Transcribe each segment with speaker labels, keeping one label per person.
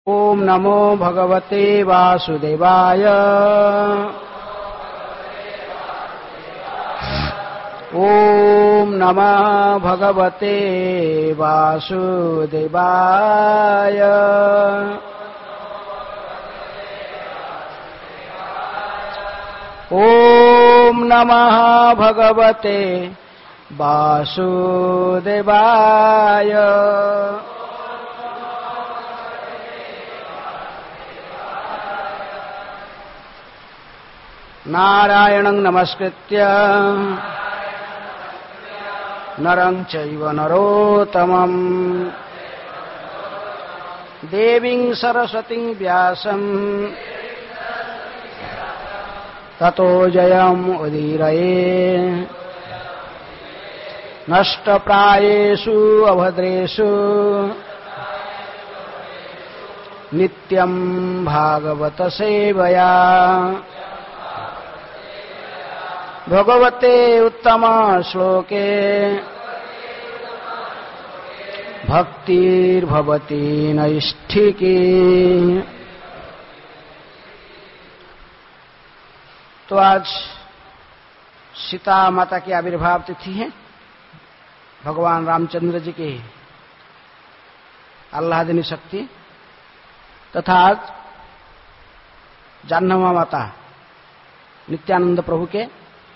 Speaker 1: ओम नमो भगवते वासुदेवाय। ओम नमः भगवते वासुदेवाय। ओम नमः भगवते वासुदेवाय। नारायणं नमस्कृत्य नरं चैव नरोत्तमं देवीं सरस्वतीं व्यासं ततो जयमुदीरये। नष्टप्रायेषु अभद्रेषु नित्यं भागवत सेवया भगवते उत्तम श्लोके भक्तिर्भवति नैष्ठिकी। तो आज सीता माता की आविर्भाव तिथि है। भगवान रामचंद्र जी की आह्लादिनी शक्ति तथा आज जाह्नवा माता नित्यानंद प्रभु के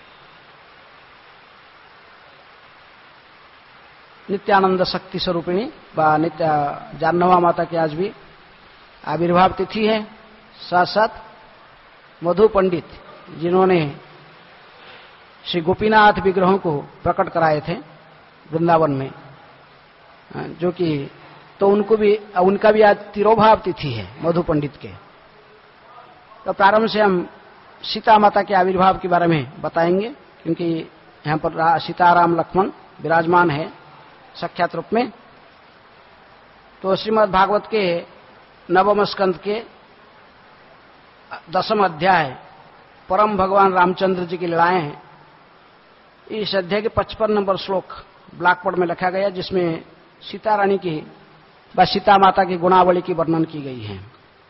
Speaker 1: नित्यानंद शक्ति स्वरूपिणी व नित्य जाह्नवा माता की आज भी आविर्भाव तिथि है। साथ साथ मधु पंडित जिन्होंने श्री गोपीनाथ विग्रहों को प्रकट कराए थे वृंदावन में, जो कि तो उनका भी आज तिरोभाव तिथि है मधु पंडित के। तो प्रारंभ से हम सीता माता के आविर्भाव के बारे में बताएंगे, क्योंकि यहाँ पर सीताराम लक्ष्मण विराजमान है सख्यात रूप में। तो श्रीमद् भागवत के नवम स्कंद के 10वें अध्याय परम भगवान रामचंद्र जी की लीलाएं हैं। इस अध्याय के 55 नंबर श्लोक ब्लैकबोर्ड में लिखा गया, जिसमें सीता रानी की व सीता माता की गुणावली की वर्णन की गई है।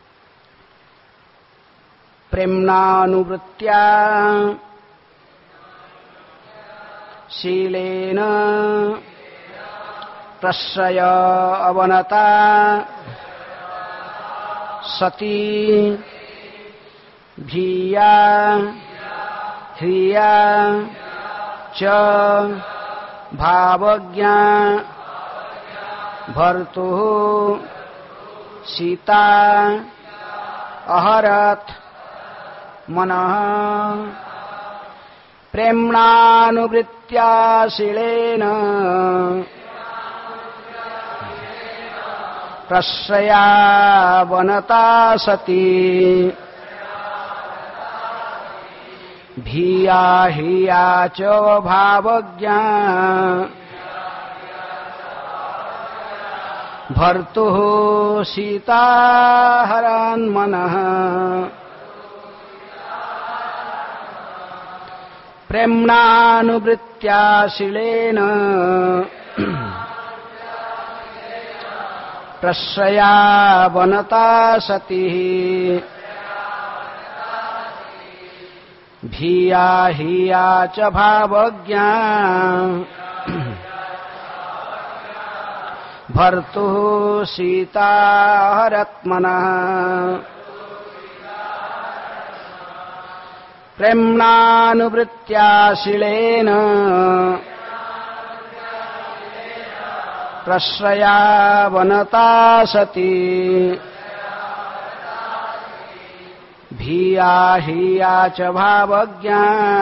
Speaker 1: प्रेम्णानुवृत्त्या शीलेन प्रश्रय अवनता सती भिया ह्रिया च भावज्ञा भर्तुः सीता अहरत मनः। प्रेम्णानुवृत्त्या शीलेन प्रश्रयावनता सती भिया ह्रिया च भावज्ञा भर्तुः सीता हरन्मनः। प्रेम्णानुवृत्त्या शीलेन प्रश्रयावनता सती भिया ह्रिया च भावज्ञा भर्तुः सीता हरत्मनः। प्रेम्णानुवृत्त्या शीलेन प्रश्रयावनता सती भिया ह्रिया च भावज्ञा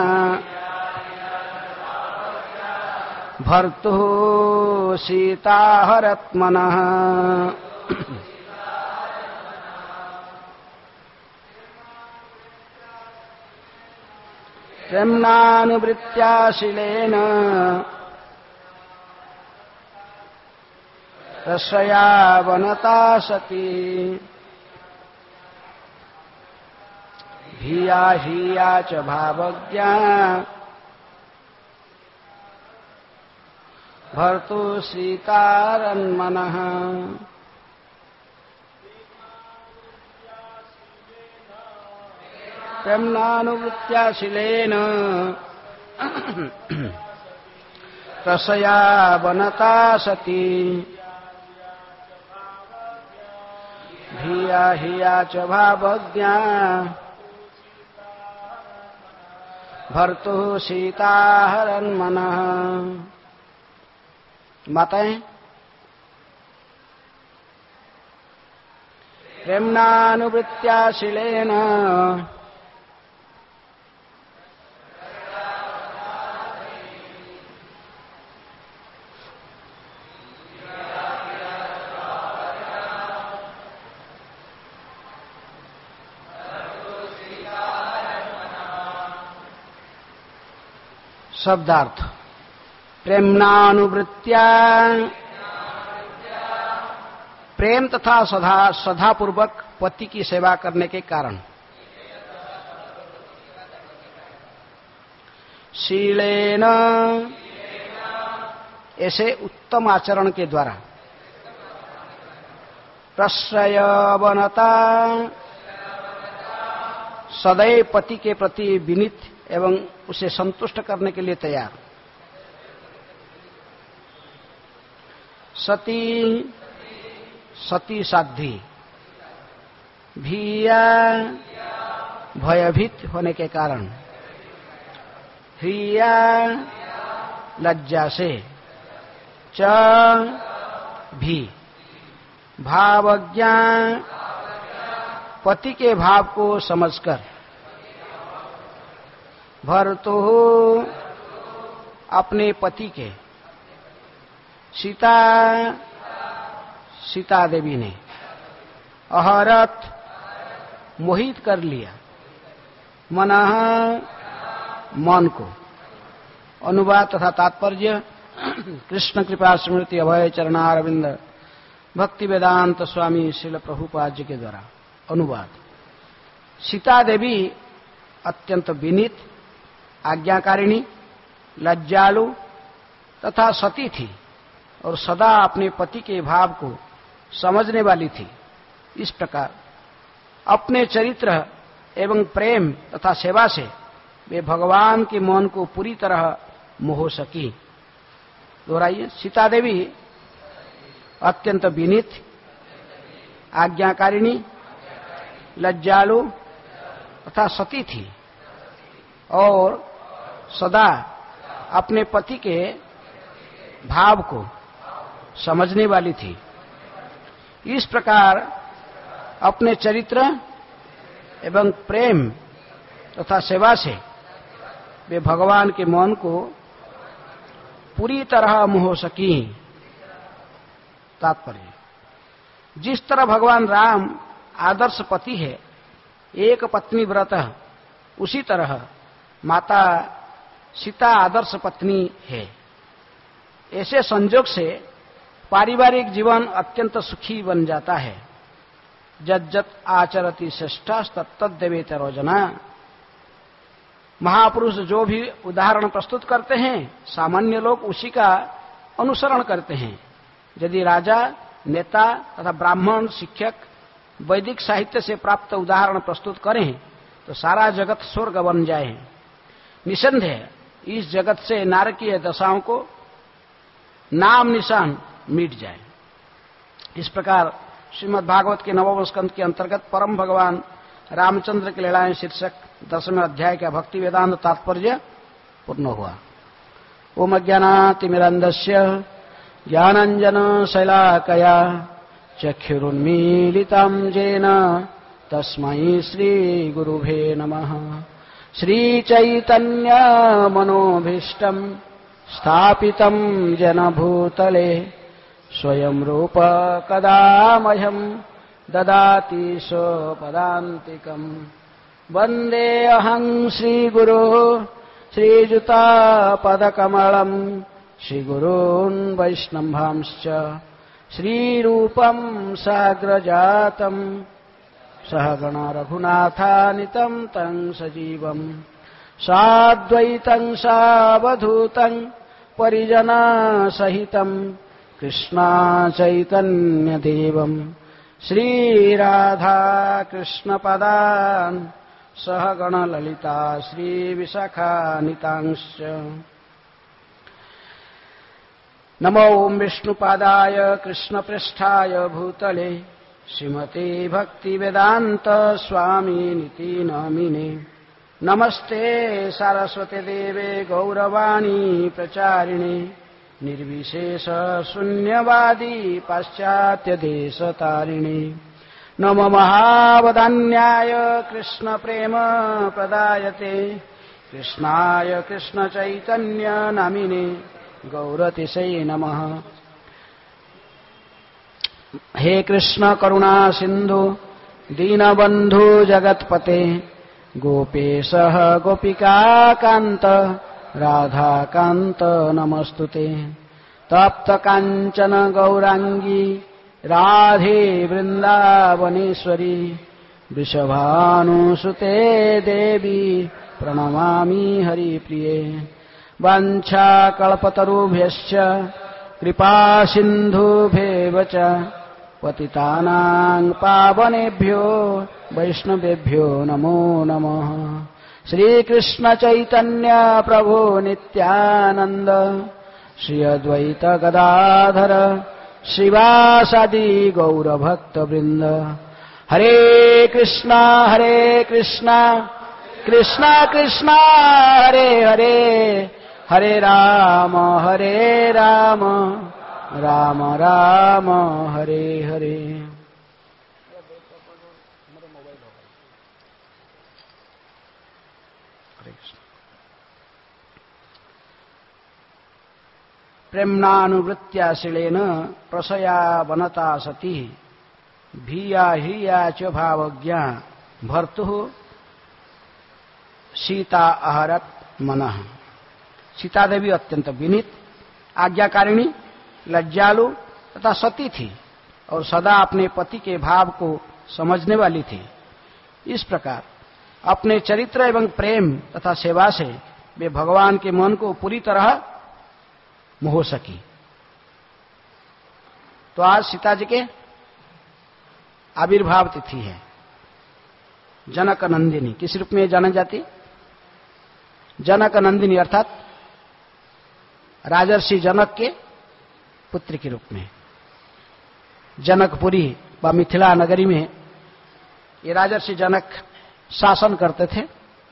Speaker 1: भर्तुः सीता हरत्मनः। प्रेम्णानुवृत्त्या शीलेन प्रश्रयावनता सती भिया ह्रिया च भावज्ञा भर्तुः सीतारन्मनः। प्रेम्नानुवृत्त्याशीलेन रसया वनता सती धिया हिया च भावज्ञा भर्तुः सीता हरन्मनः। माताएं, प्रेम्नानुवृत्त्याशीलेन शब्दार्थ। प्रेम्नानुवृत्त्या, प्रेम तथा श्रद्धापूर्वक पति की सेवा करने के कारण। शीलेन, ऐसे उत्तम आचरण के द्वारा। प्रश्रयवनता, सदैव पति के प्रति विनीत एवं उसे संतुष्ट करने के लिए तैयार। सती, सती साध्वी। भीया, भयभीत होने के कारण। ह्रिया, लज्जा से। च, भी। भावज्ञा, पति के भाव को समझकर। भर्तुः, अपने पति के। सीता, सीता देवी ने। अहरत, मोहित कर लिया। मनः, मन को। अनुवाद तथा तात्पर्य कृष्ण कृपा स्मृति अभय चरणारविंद भक्ति वेदांत स्वामी श्रील प्रभुपाद जी के द्वारा। अनुवाद। सीता देवी अत्यंत विनीत, आज्ञाकारिणी, लज्जालु तथा सती थी और सदा अपने पति के भाव को समझने वाली थी। इस प्रकार अपने चरित्र एवं प्रेम तथा सेवा से वे भगवान के मन को पूरी तरह मोह सकी। दोहराइए। सीता देवी अत्यंत विनीत, आज्ञाकारिणी, लज्जालु तथा सती थी और सदा अपने पति के भाव को समझने वाली थी। इस प्रकार अपने चरित्र एवं प्रेम तथा सेवा से वे भगवान के मन को पूरी तरह मोह सकी। तात्पर्य। जिस तरह भगवान राम आदर्श पति है, एक पत्नी व्रत, उसी तरह माता सीता आदर्श पत्नी है। ऐसे संजोग से पारिवारिक जीवन अत्यंत सुखी बन जाता है। जज्जत आचरति श्रेष्ठस्तत्तद्देवेत रोजना। महापुरुष जो भी उदाहरण प्रस्तुत करते हैं, सामान्य लोग उसी का अनुसरण करते हैं। यदि राजा, नेता तथा ब्राह्मण, शिक्षक वैदिक साहित्य से प्राप्त उदाहरण प्रस्तुत करें तो सारा जगत स्वर्ग बन जाए। निसंदेह इस जगत से नारकीय दशाओं को नाम निशान मिट जाए। इस प्रकार श्रीमद् भागवत के नवम स्कंद के अंतर्गत परम भगवान रामचंद्र की लीलाएं शीर्षक 10वें अध्याय का भक्ति वेदांत तात्पर्य पूर्ण हुआ। ओम अज्ञानातिमिरन्धस्य ज्ञानाञ्जन शैलाकया चक्षुरुन्मीलितं येन तस्मै श्रीगुरुभे नमः। श्रीचैतन्यमनोभीष्टं स्थापितं जनभूतले स्वयं रूप कदा मह्यं ददाति स्वपदान्तिकम्। वन्देऽहं श्रीगुरोः श्रीयुतापदकमलम् श्रीगुरून् वैष्णवांश्च श्रीरूपं साग्रजातं सहगण रघुनाथानितं तं सजीवम् साद्वैतं सावधूतं परिजनसहितं कृष्णा चैतन्यदेवं श्रीराधा कृष्णपदान् सह गण ललिता श्री विशाखानितांश्च। नमो ओं विष्णुपादाय कृष्णपृष्ठाय भूतले श्रीमते भक्तिवेदांत स्वामिनिति नामिने। नमस्ते सारस्वते देवे गौरवाणी प्रचारिणे निर्विशेष शून्यवादी पाश्चात्य देशतारिणे। नमो महावदान्याय कृष्ण प्रेम प्रदायते कृष्णाय कृष्ण चैतन्य नामिने गौरतिशये नमः। हे कृष्ण करुणा सिंधु दीनबंधु जगत्पते गोपेश गोपिका कांत राधा कांत नमस्तुते। तप्त कांचन गौरांगी राधे वृंदावनेश्वरी वृषभानुसुते देवी प्रणमामि हरिप्रिये। वाञ्छाकल्पतरुभ्यश्च कृपा सिन्धुभ्येव च पतितानां पावनेभ्यो वैष्णवेभ्यो नमो नमः। श्रीकृष्ण चैतन्य प्रभु नित्यानंद श्री अद्वैत गदाधर श्रीवासादि गौरभक्तवृंद। हरे कृष्णा कृष्णा कृष्णा हरे हरे हरे राम राम राम हरे हरे। प्रेम्णानुवृत्त्या शीलेन प्रसया वनता सती भिया हिया च भावज्ञा भर्तुः सीता आहरत मनः। सीता देवी अत्यंत विनीत, आज्ञाकारिणी, लज्जालु तथा सती थी और सदा अपने पति के भाव को समझने वाली थी। इस प्रकार अपने चरित्र एवं प्रेम तथा सेवा से वे भगवान के मन को पूरी तरह मोह सकी। तो आज सीता जी के आविर्भाव तिथि है। जनक नंदिनी किस रूप में जाना जाती? जनक नंदिनी अर्थात राजर्षि जनक के पुत्र के रूप में। जनकपुरी व मिथिला नगरी में ये राजर्षि जनक शासन करते थे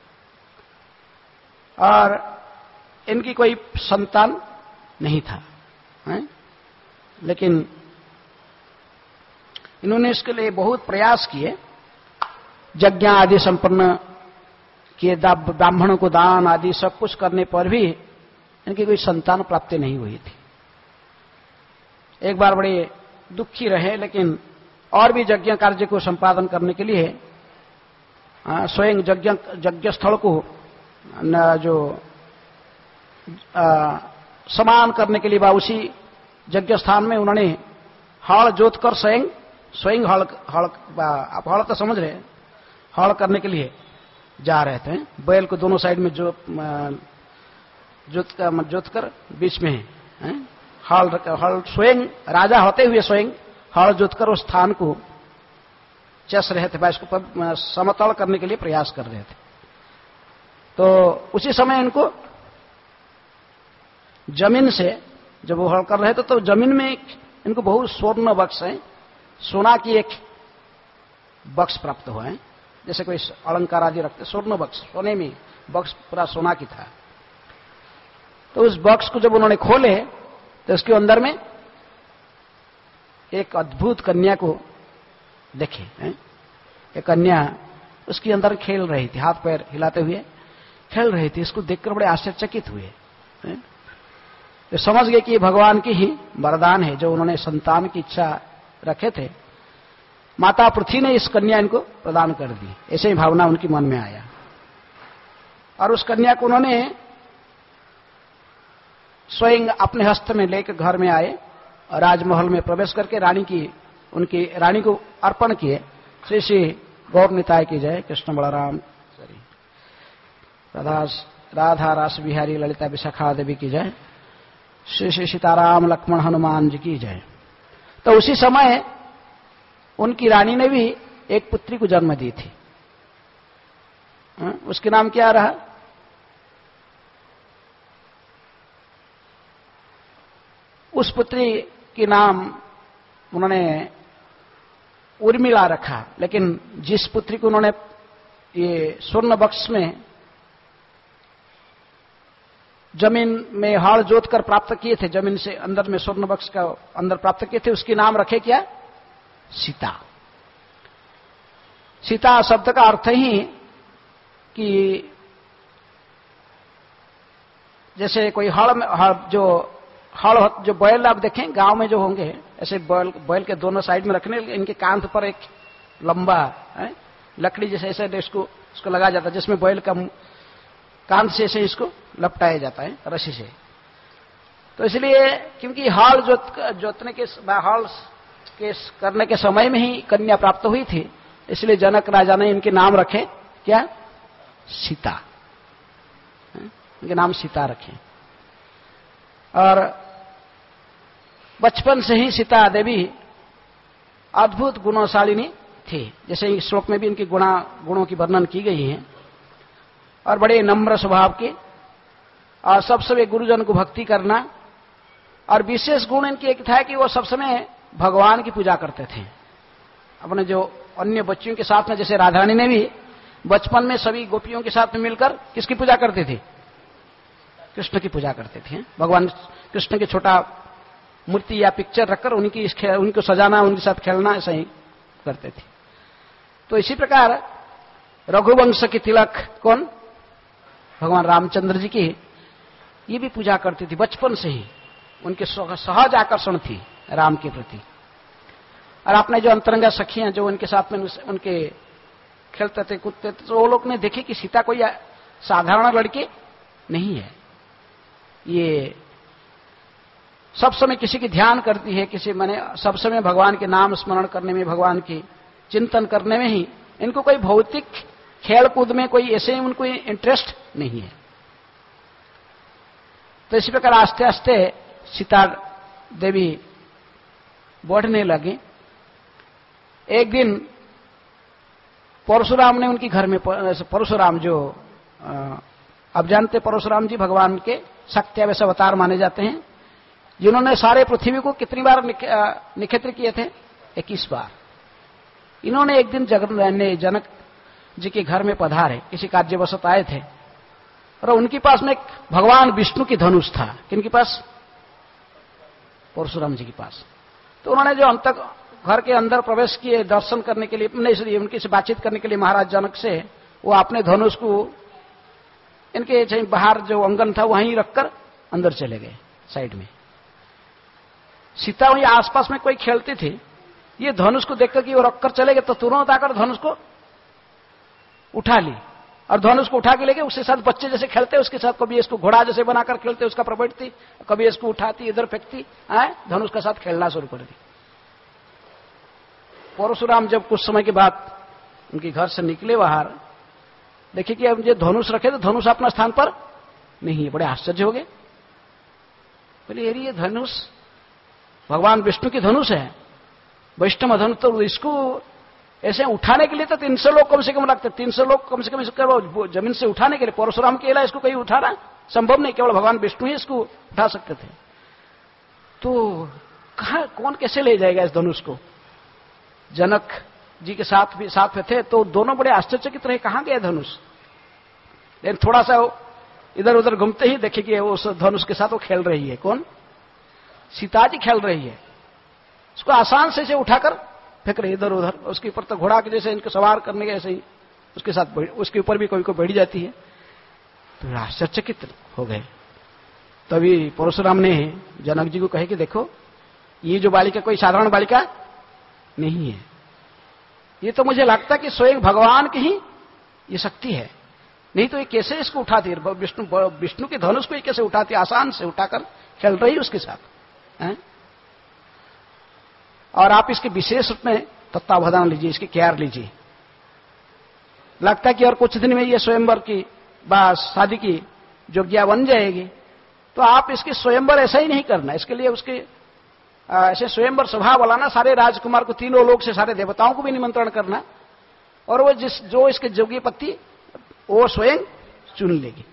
Speaker 1: और इनकी कोई संतान नहीं था, लेकिन इन्होंने इसके लिए बहुत प्रयास किए, यज्ञ आदि संपन्न किए, ब्राह्मणों को दान आदि सब कुछ करने पर भी इनकी कोई संतान प्राप्ति नहीं हुई थी। एक बार बड़े दुखी रहे, लेकिन और भी यज्ञ कार्य को संपादन करने के लिए स्वयं यज्ञ स्थल को जो समान करने के लिए उसी यज्ञ स्थान में उन्होंने हल जोतकर स्वयं हल आप हल तो समझ रहे हैं, हल करने के लिए जा रहे थे। बैल को दोनों साइड में जोतकर बीच में हल स्वयं राजा होते हुए स्वयं हल जोतकर उस स्थान को चस रहे थे, इसको समतल करने के लिए प्रयास कर रहे थे। तो उसी समय इनको जमीन से जब वो हल कर रहे थे तो जमीन में इनको बहुत स्वर्ण बक्स है, सोना की एक बक्स प्राप्त हुआ है। जैसे कोई अलंकार आदि रखते, स्वर्ण बक्स, सोने में बक्स पूरा सोना की था। तो उस बक्स को जब उन्होंने खोले तो उसके अंदर में एक अद्भुत कन्या को देखे। एक कन्या उसके अंदर खेल रही थी, हाथ पैर हिलाते हुए खेल रही थी। इसको देखकर बड़े आश्चर्यचकित हुए, तो समझ गए कि ये भगवान की ही वरदान है, जो उन्होंने संतान की इच्छा रखे थे। माता पृथ्वी ने इस कन्या इनको प्रदान कर दी, ऐसे ही भावना उनके मन में आया। और उस कन्या को उन्होंने स्वयं अपने हस्त में लेकर घर में आए और राजमहल में प्रवेश करके उनकी रानी को अर्पण किए। श्री श्री गौर निताय की जय, कृष्ण बलराम राधा रास बिहारी ललिता विशाखा देवी की जय, श्री श्री सीताराम लक्ष्मण हनुमान जी की जय। तो उसी समय उनकी रानी ने भी एक पुत्री को जन्म दी थी। उसके नाम क्या रहा? उस पुत्री के नाम उन्होंने उर्मिला रखा, लेकिन जिस पुत्री को उन्होंने ये स्वर्ण बक्स में जमीन में हाड़ जोत कर प्राप्त किए थे, जमीन से अंदर में स्वर्ण बक्स का अंदर प्राप्त किए थे, उसके नाम रखे क्या? सीता। सीता शब्द का अर्थ ही कि जैसे कोई हड़ में हड़ जो बैल आप देखें गांव में जो होंगे, ऐसे बैल के दोनों साइड में रखने, इनके कांध पर एक लंबा लकड़ी जैसे ऐसे इसको लगाया जाता है, जिसमें बैल का कांध से ऐसे इसको लपटाया जाता है रस्सी से। तो इसलिए क्योंकि हल जोतने के हल के करने के समय में ही कन्या प्राप्त हुई थी, इसलिए जनक राजा ने इनके नाम रखे क्या? सीता। इनके नाम सीता रखे। और बचपन से ही सीता देवी अद्भुत गुणशालिनी थी, जैसे इस श्लोक में भी इनकी गुणों की वर्णन की गई है। और बड़े नम्र स्वभाव के, और सब समय गुरुजन को भक्ति करना, और विशेष गुण इनकी एक था कि वो सब समय भगवान की पूजा करते थे। अपने जो अन्य बच्चियों के साथ में, जैसे राधारानी ने भी बचपन में सभी गोपियों के साथ में मिलकर किसकी पूजा करती थी? कृष्ण की पूजा करते थे। भगवान कृष्ण की छोटा मूर्ति या पिक्चर रखकर उनको सजाना, उनके साथ खेलना, ऐसा ही करते थे। तो इसी प्रकार रघुवंश की तिलक कौन? भगवान रामचंद्र जी की, ये भी पूजा करती थी बचपन से ही। उनके सहज आकर्षण थी राम के प्रति। और आपने जो अंतरंगा सखियां जो उनके साथ में उनके खेलते थे कूदते थे, तो वो लोग ने देखे कि सीता कोई साधारण लड़की नहीं है, ये सब समय किसी की ध्यान करती है, किसी माने सब समय भगवान के नाम स्मरण करने में, भगवान की चिंतन करने में ही, इनको कोई भौतिक खेल कूद में कोई ऐसे उनको इंटरेस्ट नहीं है। तो इसी प्रकार आस्ते आस्ते सीता देवी बढ़ने लगी। एक दिन परशुराम ने उनकी घर में, परशुराम जो आप जानते, परशुराम जी भगवान के शक्त्यावेश अवतार माने जाते हैं, जिन्होंने सारे पृथ्वी को कितनी बार निक्षेत्र किए थे? 21 बार। इन्होंने एक दिन जनक जी के घर में पधारे, किसी कार्यवशत आए थे, और उनके पास में एक भगवान विष्णु की धनुष था। किनके पास? परशुराम जी के पास। तो उन्होंने जो घर के अंदर प्रवेश किए दर्शन करने के लिए, उनकी से बातचीत करने के लिए महाराज जनक से, वो अपने धनुष को इनके बाहर जो अंगन था वहीं रखकर अंदर चले गए साइड में। सीता वहीं आसपास में कोई खेलती थी, ये धनुष को देखकर कि वो रखकर चले गए, तो तुरंत आकर धनुष को उठा ली, और धनुष को उठा के लेके उसके साथ बच्चे जैसे खेलते, उसके साथ कभी इसको घोड़ा जैसे बनाकर खेलते, उसका पर बैठती, कभी इसको उठाती, इधर फेंकती, धनुष के साथ खेलना शुरू कर दी। परशुराम जब कुछ समय के बाद उनके घर से निकले बाहर, देखिए कि अब ये धनुष रखे तो धनुष अपना स्थान पर नहीं है। बड़े आश्चर्य हो गए, बोले ये धनुष भगवान विष्णु की धनुष है, वैष्णव धनुष, तो इसको ऐसे उठाने के लिए तो 300 लोग कम से कम लगते, 300 लोग कम से कम इसको जमीन से उठाने के लिए। परशुराम के अलावा इसको कहीं उठाना संभव नहीं, केवल भगवान विष्णु ही इसको उठा सकते थे। तो कहा कौन कैसे ले जाएगा इस धनुष को? जनक जी के साथ में थे, तो दोनों बड़े आश्चर्य की तरह कहां गए धनुष। लेकिन थोड़ा सा इधर उधर घूमते ही देखे कि उस धनुष के साथ वो खेल रही है। कौन? सीता जी खेल रही है। उसको आसान से उठाकर फेंक रही इधर उधर, उसके ऊपर तो घोड़ा के जैसे इनको सवार करने के ऐसे ही उसके साथ उसके ऊपर भी कोई को बैठ जाती है। तो आश्चर्यचकित हो गए। तभी परशुराम ने जनक जी को कहे कि देखो, ये जो बालिका कोई साधारण बालिका नहीं है, ये तो मुझे लगता कि स्वयं भगवान की ही ये शक्ति है, नहीं तो ये कैसे इसको उठाती है? विष्णु के धनुष को ये कैसे उठाती? आसान से उठाकर खेल रही उसके साथ है? और आप इसके विशेष रूप में तत्वावधान लीजिए, इसकी केयर लीजिए। लगता है कि और कुछ दिन में ये स्वयंवर की शादी की योग्य बन जाएगी, तो आप इसकी स्वयंवर ऐसा ही नहीं करना। इसके लिए उसके ऐसे स्वयंवर स्वभाव बुलाना, सारे राजकुमार को, तीनों लोग से सारे देवताओं को भी निमंत्रण करना, और वो जो इसके योग्य पति वो स्वयं चुन लेगी।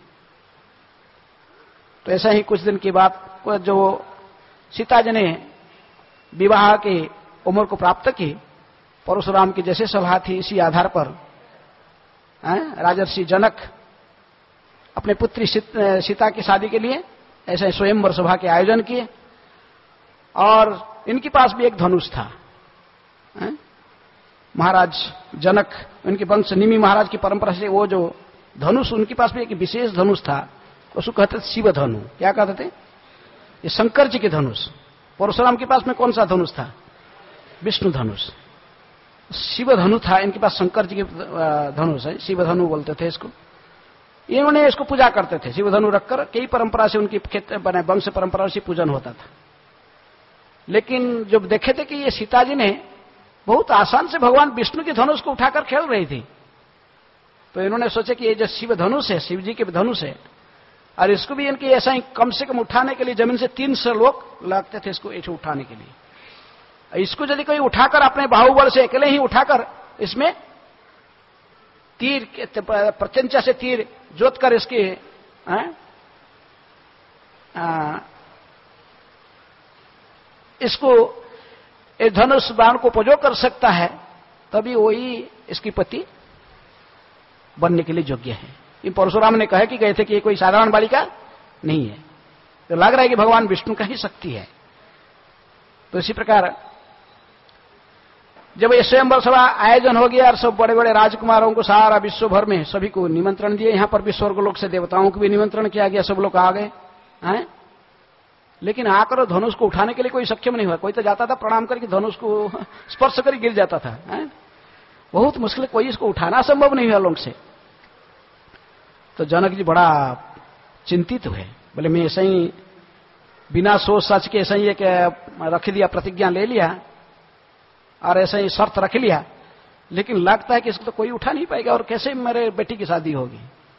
Speaker 1: तो ऐसा ही कुछ दिन के बाद जो सीता जी ने विवाह की उम्र को प्राप्त की, परशुराम की जैसे सलाह थी इसी आधार पर राजर्षि जनक अपने पुत्री सीता की शादी के लिए ऐसे स्वयंवर सभा के आयोजन किए। और इनके पास भी एक धनुष था। महाराज जनक, उनके वंश निमि महाराज की परंपरा से वो जो धनुष, उनके पास भी एक विशेष धनुष था, उसको कहते थे शिव धनु। क्या कहते थे? ये शंकर जी के धनुष। परशुराम के पास में कौन सा धनुष था? विष्णु धनुष। शिव धनु था इनके पास, शंकर जी के धनुष है, शिव धनु बोलते थे इसको। इन्होंने इसको पूजा करते थे, शिव धनु रखकर। कई परंपरा से उनकी वंश परंपरा से पूजन होता था। लेकिन जब देखे थे कि ये सीता जी ने बहुत आसान से भगवान विष्णु के धनुष को उठाकर खेल रही थी, तो इन्होंने सोचा कि ये जो शिव धनुष है, शिव जी के धनुष है, और इसको भी इनके ऐसा ही कम से कम उठाने के लिए जमीन से 300 लोग लगते थे इसको ऐसे उठाने के लिए। इसको यदि कोई उठाकर अपने बाहुबल से अकेले ही उठाकर इसमें तीर, प्रत्यंचा से तीर जोत कर इसके इसको इस धनुष बाण को उपयोग कर सकता है, तभी वही इसकी पति बनने के लिए योग्य है। ये परशुराम ने कहा कि गए थे कि ये कोई साधारण बालिका नहीं है, तो लग रहा है कि भगवान विष्णु का ही शक्ति है। तो इसी प्रकार जब ये स्वयंवर सभा आयोजन हो गया और सब बड़े बड़े राजकुमारों को सारा विश्व भर में सभी को निमंत्रण दिए, यहां पर भी स्वर्गलोक से देवताओं को भी निमंत्रण किया गया, सब लोग आ गए हैं। लेकिन आकर धनुष को उठाने के लिए कोई सक्षम नहीं हुआ। कोई तो जाता था प्रणाम करके धनुष को स्पर्श कर गिर जाता था, हैं? बहुत मुश्किल, कोई इसको उठाना संभव नहीं हुआ लोग से। तो जनक जी बड़ा चिंतित हुए, बोले मैं ऐसा ही बिना सोच सच के ऐसा ही एक रख दिया, प्रतिज्ञा ले लिया और ऐसा ही शर्त रख लिया, लेकिन लगता है कि इसको तो कोई उठा नहीं पाएगा और कैसे मेरे बेटी की शादी होगी।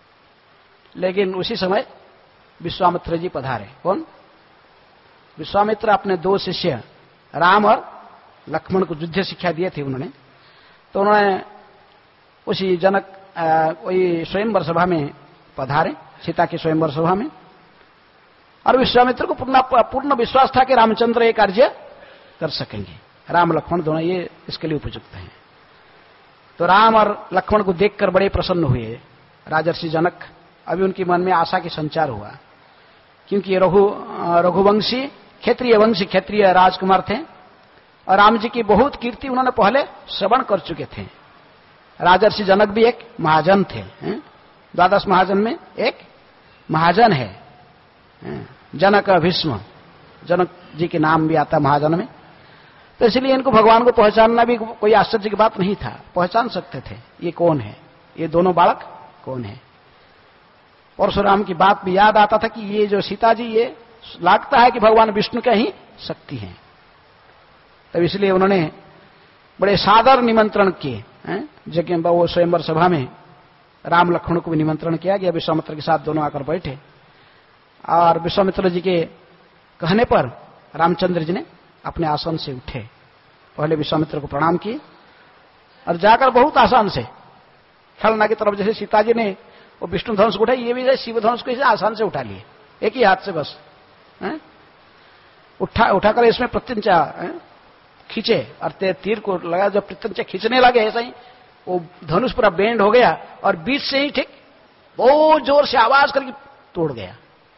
Speaker 1: लेकिन उसी समय विश्वामित्र जी पधारे। कौन? विश्वामित्र अपने 2 शिष्य राम और लक्ष्मण को युद्ध शिक्षा दिए थे उन्होंने। तो उन्होंने उसी जनक वही स्वयंवर सभा में पधारे, सीता की स्वयंवर सभा में। और विश्वामित्र को पूर्ण विश्वास था कि रामचंद्र ये कार्य कर सकेंगे। राम लक्ष्मण दोनों ये इसके लिए उपयुक्त हैं। तो राम और लक्ष्मण को देखकर बड़े प्रसन्न हुए राजर्षि जनक। अभी उनके मन में आशा की संचार हुआ, क्योंकि रघुवंशी क्षेत्रीय वंशी क्षेत्रीय राजकुमार थे और राम जी की बहुत कीर्ति उन्होंने पहले श्रवण कर चुके थे। राजर्षि जनक भी एक महाजन थे, 12 महाजन में एक महाजन है। जनक भीष्म, जनक जी के नाम भी आता महाजन में। तो इसलिए इनको भगवान को पहचानना भी कोई आश्चर्य की बात नहीं था, पहचान सकते थे ये कौन है, ये दोनों बालक कौन है। परशुराम की बात भी याद आता था कि ये जो सीता जी, ये लगता है कि भगवान विष्णु का ही शक्ति है। तब इसलिए उन्होंने बड़े सादर निमंत्रण किए। जगह वो स्वयंवर सभा में राम लक्ष्मण को भी निमंत्रण किया गया। विश्वामित्र के साथ दोनों आकर बैठे और विश्वामित्र जी के कहने पर रामचंद्र जी ने अपने आसन से उठे, पहले विश्वामित्र को प्रणाम किए और जाकर बहुत आसान से खलना की तरफ, जैसे सीता जी ने वो विष्णु धनुष को उठाई, ये भी शिव धनुष को इसे आसान से उठा लिए, एक ही हाथ से बस उठाकर इसमें प्रत्यंचा खींचे और तीर को लगा। जब प्रत्यंचा खींचने लगे ऐसा ही वो धनुष पूरा बेंड हो गया और बीच से ही ठीक बहुत जोर से आवाज करके तोड़ गया।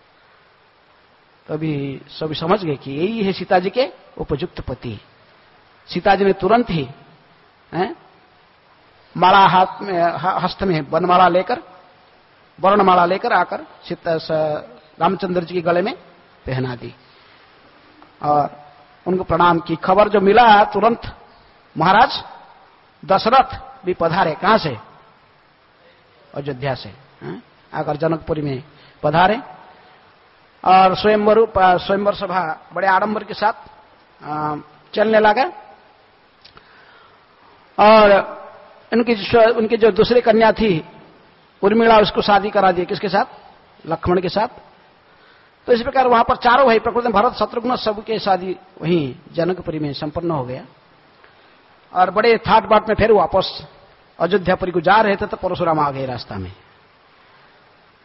Speaker 1: तभी सभी समझ गए कि यही है सीता जी के उपयुक्त पति। सीता जी ने तुरंत ही माला हाथ में, हस्त में वनमाला लेकर, वर्णमाला लेकर आकर रामचंद्र जी के गले में पहना दी और उनको प्रणाम की। खबर जो मिला तुरंत महाराज दशरथ भी पधारे। कहां से? अयोध्या से आकर जनकपुरी में पधारे और स्वयंवर सभा बड़े आडंबर के साथ चलने लगा। और उनकी जो दूसरी कन्या थी उर्मिला, उसको शादी करा दी। किसके साथ? लक्ष्मण के साथ। तो इस प्रकार वहां पर चारों भाई प्रकृति में भरत शत्रुघ्न सबके शादी वहीं जनकपुरी में संपन्न हो गया। और बड़े ठाट बाट में फिर वापस अयोध्यापुरी को जा रहे थे तो परशुराम आ गए रास्ता में।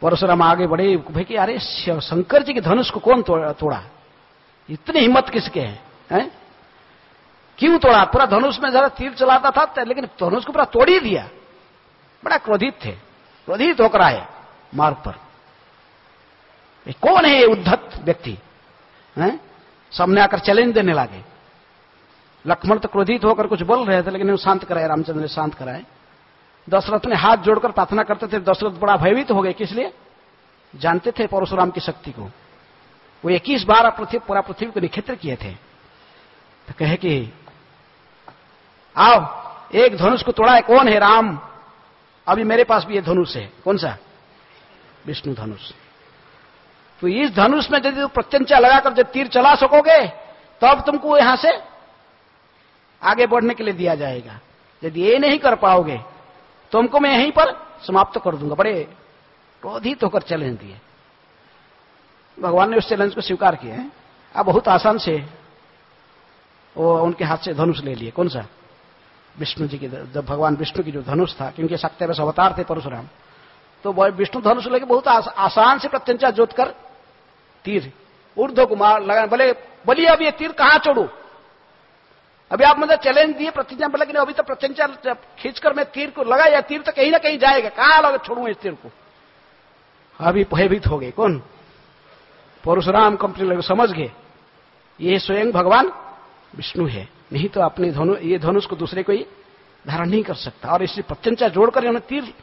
Speaker 1: परशुराम आगे बढ़े भाई कि अरे शंकर जी के धनुष को कौन तोड़ा? इतनी हिम्मत किसके है? क्यों तोड़ा? पूरा धनुष में जरा तीर चलाता था लेकिन धनुष को पूरा तोड़ ही दिया। बड़ा क्रोधित थे, क्रोधित होकर आए मार्ग पर। कौन है ये उद्धत व्यक्ति? सामने आकर चैलेंज देने लगे। लक्ष्मण तो क्रोधित होकर कुछ बोल रहे थे, लेकिन वो शांत कराए, रामचंद्र ने शांत कराए। दशरथ ने हाथ जोड़कर प्रार्थना करते थे। दशरथ बड़ा भयभीत हो गए। किस लिए? जानते थे परशुराम की शक्ति को। वो 21 बार पूरा पृथ्वी को निक्षेत्र किए थे। तो कहे कि आओ, एक धनुष को तोड़ा है, कौन है? राम। अभी मेरे पास भी ये धनुष है। कौन सा? विष्णु धनुष। तो इस धनुष में यदि प्रत्यंचा लगाकर जब तीर चला सकोगे तब तुमको यहां से आगे बढ़ने के लिए दिया जाएगा। यदि ये नहीं कर पाओगे तुमको मैं यहीं पर समाप्त कर दूंगा। बड़े क्रोधित होकर चैलेंज दिए। भगवान ने उस चैलेंज को स्वीकार किया है। अब बहुत आसान से वो उनके हाथ से धनुष ले लिए। कौन सा? विष्णु जी की। जब भगवान विष्णु की जो धनुष था, क्योंकि शक्तिवश अवतार थे परशुराम, तो विष्णु धनुष लेके बहुत आसान से प्रत्यंचा जोत कर तीर ऊर्ध्व को मार लगा। बोलिए अब ये तीर कहां छोड़ू? अभी आप मुझे चैलेंज दिए प्रत्यंचा, लेकिन अभी तो प्रत्यंचा खींचकर मैं तीर को लगा, या तीर तो कहीं ना कहीं जाएगा, कहां लगा छोड़ू इस तीर को? अभी भयभीत हो गए। कौन? परशुराम कंप्लीट समझ गए ये स्वयं भगवान विष्णु है, नहीं तो अपने ये धनुष को दूसरे कोई धारण नहीं कर सकता। और इसलिए प्रत्यंचा जोड़कर उन्होंने तीर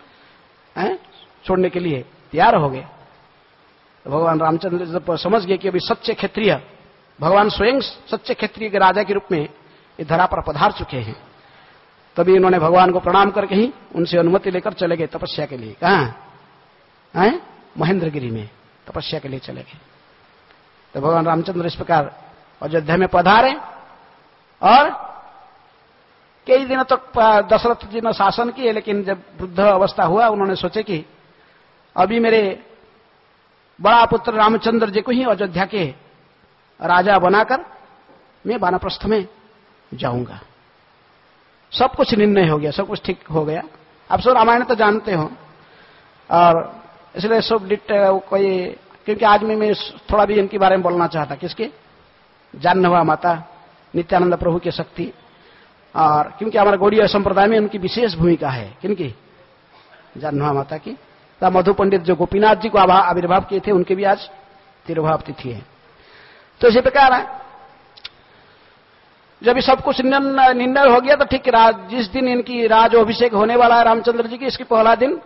Speaker 1: छोड़ने के लिए तैयार हो गए। भगवान रामचंद्र जब समझ गए कि अभी सच्चे क्षत्रिय, भगवान स्वयं सच्चे क्षत्रिय के राजा के रूप में इस धरा पर पधार चुके हैं, तभी उन्होंने भगवान को प्रणाम करके ही उनसे अनुमति लेकर चले गए तपस्या के लिए। कहां? महेंद्रगिरी में तपस्या के लिए चले गए। तो भगवान रामचंद्र इस प्रकार अयोध्या में पधारे और कई दिनों तक दशरथ जी ने शासन किए, लेकिन जब वृद्ध अवस्था हुआ उन्होंने सोचे कि अभी मेरे बड़ा पुत्र रामचंद्र जी को ही अयोध्या के राजा बनाकर मैं वानप्रस्थ में जाऊंगा। सब कुछ निर्णय हो गया, सब कुछ ठीक हो गया। आप सब रामायण तो जानते हो, और इसलिए सब कोई, क्योंकि आज मैं थोड़ा भी इनके बारे में बोलना चाहता। किसके? जानवा माता नित्यानंद प्रभु की शक्ति, और क्योंकि हमारे गौड़ीय संप्रदाय में उनकी विशेष भूमिका है। किनकी? जानवा माता की। तो मधु पंडित जो गोपीनाथ जी को आविर्भाव किए थे, उनके भी आज तिरुभाव तिथि है। तो इसी प्रकार जब सब कुछ निर्णय हो गया तो ठीक जिस दिन इनकी राज अभिषेक होने वाला है रामचंद्र जी की, इसके पहला दिन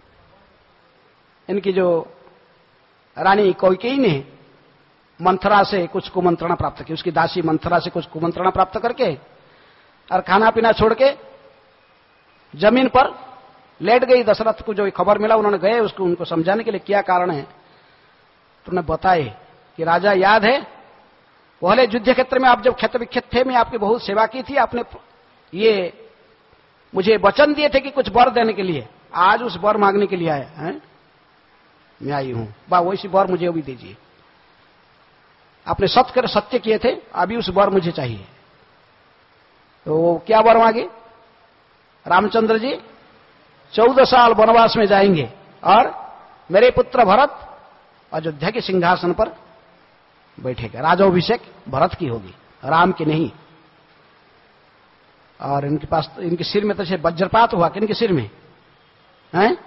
Speaker 1: इनकी जो रानी कैकेयी ने मंथरा से कुछ कुमंत्रणा प्राप्त की, उसकी दासी मंथरा से कुछ कुमंत्रणा प्राप्त करके और खाना पीना छोड़ के जमीन पर लेट गई। दशरथ को जो खबर मिला, उन्होंने गए उसको उनको समझाने के लिए, क्या कारण है, तो उन्हें बताए कि राजा याद है पहले युद्ध क्षेत्र में आप जब क्षत विक्षत थे, मैं आपकी बहुत सेवा की थी, आपने ये मुझे वचन दिए थे कि कुछ वर देने के लिए, आज उस वर मांगने के लिए आया है, मैं आई हूं, वैसी वर मुझे भी दीजिए। आपने सत्य किए थे, अभी उस वर मुझे चाहिए। तो क्या वर मांगे? रामचंद्र जी 14 साल वनवास में जाएंगे और मेरे पुत्र भरत अयोध्या के सिंहासन पर बैठेगा। राजाभिषेक भरत की होगी, राम की नहीं। और इनके पास, इनके सिर में तो वज्रपात हुआ। किनके सिर में? हैं?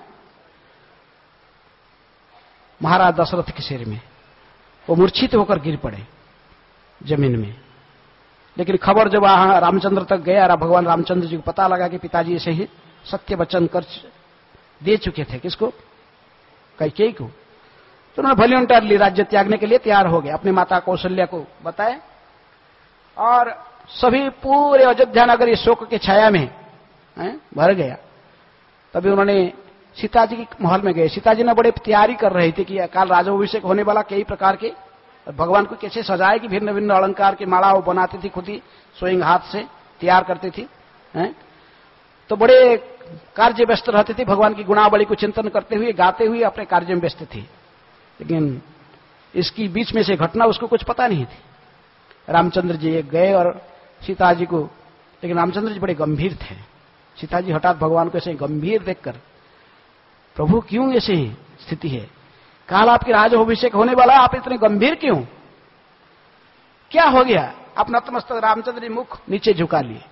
Speaker 1: महाराज दशरथ के सिर में। वो मूर्छित होकर गिर पड़े जमीन में। लेकिन खबर जब रामचंद्र तक गया, भगवान रामचंद्र जी को पता लगा कि पिताजी ऐसे ही सत्य वचन कर दे चुके थे। किसको? कैकेयी को। तो उन्होंने वॉलंटियरली राज्य त्यागने के लिए तैयार हो गए, अपनी माता कौशल्या को बताए, और सभी पूरे अयोध्या नगर इस शोक के छाया में भर गया। तभी उन्होंने सीता जी के महल में गए। सीता जी ने बड़े तैयारी कर रही थी कि काल राजाभिषेक होने वाला, कई प्रकार के भगवान को कैसे सजाएगी, भिन्न भिन्न अलंकार की माला वो बनाती थी, खुद ही स्वयं हाथ से तैयार करती थी। तो बड़े कार्य व्यस्त रहती थी, भगवान की गुणावली को चिंतन करते हुए, गाते हुए अपने कार्य में व्यस्त थी। लेकिन इसकी बीच में से घटना उसको कुछ पता नहीं थी। रामचंद्र जी गए और सीता जी को, लेकिन रामचंद्र जी बड़े गंभीर थे। सीता जी हठात भगवान को ऐसे गंभीर देखकर, प्रभु क्यों ऐसे स्थिति है। काल आपकी राज अभिषेक होने वाला, आप इतने गंभीर क्यों? क्या हो गया? आप नतमस्तक रामचंद्र जी मुख नीचे झुका लिए।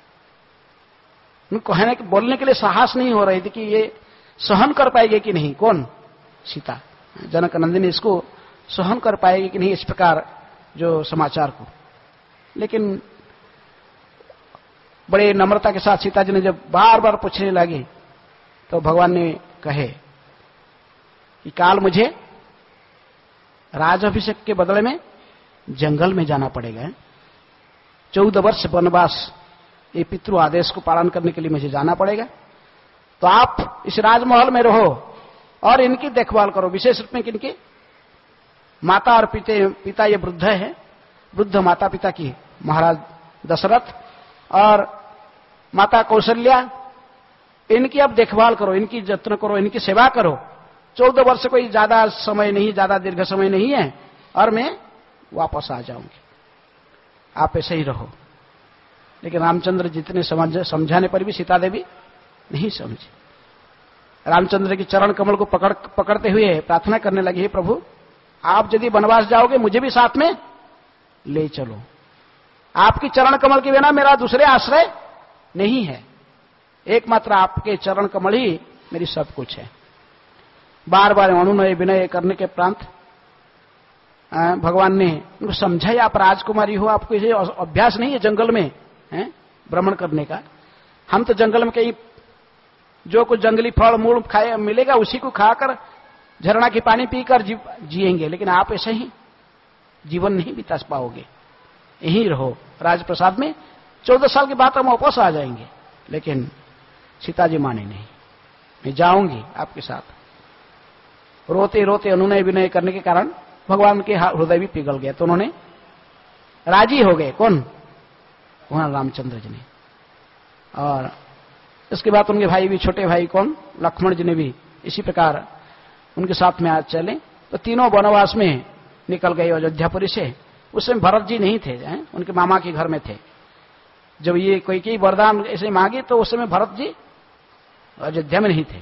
Speaker 1: कहने बोलने के लिए साहस नहीं हो रही थी कि ये सहन कर पाएगी कि नहीं। कौन? सीता। जनक नंदिनी इसको सहन कर पाएगी कि नहीं, इस प्रकार जो समाचार को। लेकिन बड़े नम्रता के साथ सीता जी ने जब बार बार पूछने लगी तो भगवान ने कहे कि काल मुझे राजाभिषेक के बदले में जंगल में जाना पड़ेगा। 14 वर्ष वनवास, ये पितृ आदेश को पालन करने के लिए मुझे जाना पड़ेगा। तो आप इस राजमहल में रहो और इनकी देखभाल करो, विशेष रूप में किनकी? माता और पिता ये वृद्ध है, वृद्ध माता पिता की, महाराज दशरथ और माता कौशल्या, इनकी अब देखभाल करो, इनकी जत्न करो, इनकी सेवा करो। 14 वर्ष कोई ज्यादा समय नहीं, ज्यादा दीर्घ समय नहीं है, और मैं वापस आ जाऊंगी, आप ऐसे ही रहो। लेकिन रामचंद्र जितने समझाने पर भी सीता देवी नहीं समझी। रामचंद्र की चरण कमल को पकड़ते हुए प्रार्थना करने लगी, हे प्रभु, आप यदि वनवास जाओगे मुझे भी साथ में ले चलो। आपकी चरण कमल के बिना मेरा दूसरे आश्रय नहीं है, एकमात्र आपके चरण कमल ही मेरी सब कुछ है। बार बार अनुनय विनय करने के उपरांत भगवान ने उनको समझाया, आप राजकुमारी हो, आपको ये अभ्यास नहीं है जंगल में भ्रमण करने का। हम तो जंगल में कहीं जो कुछ जंगली फल मूल खाए मिलेगा उसी को खाकर झरना की पानी पीकर जिएंगे, लेकिन आप ऐसे ही जीवन नहीं बिता पाओगे, यहीं रहो राजप्रसाद में। 14 साल के बाद हम वापस आ जाएंगे। लेकिन सीता जी माने नहीं, मैं जाऊंगी आपके साथ। रोते रोते अनुनय विनय करने के कारण भगवान के हृदय भी पिघल गया, तो उन्होंने राजी हो गए। कौन? वहां रामचंद्र जी ने। और इसके बाद उनके भाई भी, छोटे भाई कौन? लक्ष्मण जी ने भी इसी प्रकार उनके साथ में आज चले। तो तीनों वनवास में निकल गए अयोध्यापुरी से। उस समय भरत जी नहीं थे, उनके मामा के घर में थे। जब ये कोई वरदान ऐसे मांगे तो उस समय भरत जी अयोध्या में नहीं थे।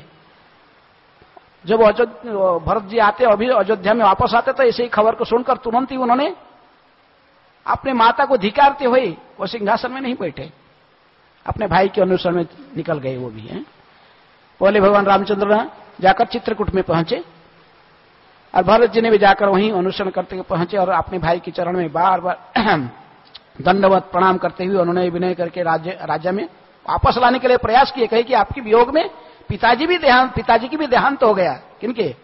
Speaker 1: जब भरत जी आते, अभी अयोध्या में वापस आते, तो ऐसे ही खबर को सुनकर तुरंत ही उन्होंने अपने माता को धिकारते हुए वो सिंहासन में नहीं बैठे, अपने भाई के अनुसरण में निकल गए वो भी। पहले भगवान रामचंद्र जाकर चित्रकूट में पहुंचे और भरत जी ने भी जाकर वहीं अनुसरण करते हुए पहुंचे और अपने भाई के चरण में बार बार दंडवत प्रणाम करते हुए उन्होंने विनय करके राज्य में वापस लाने के लिए प्रयास किए। कहे कि आपके वियोग में पिताजी की भी देहांत हो गया। किनके?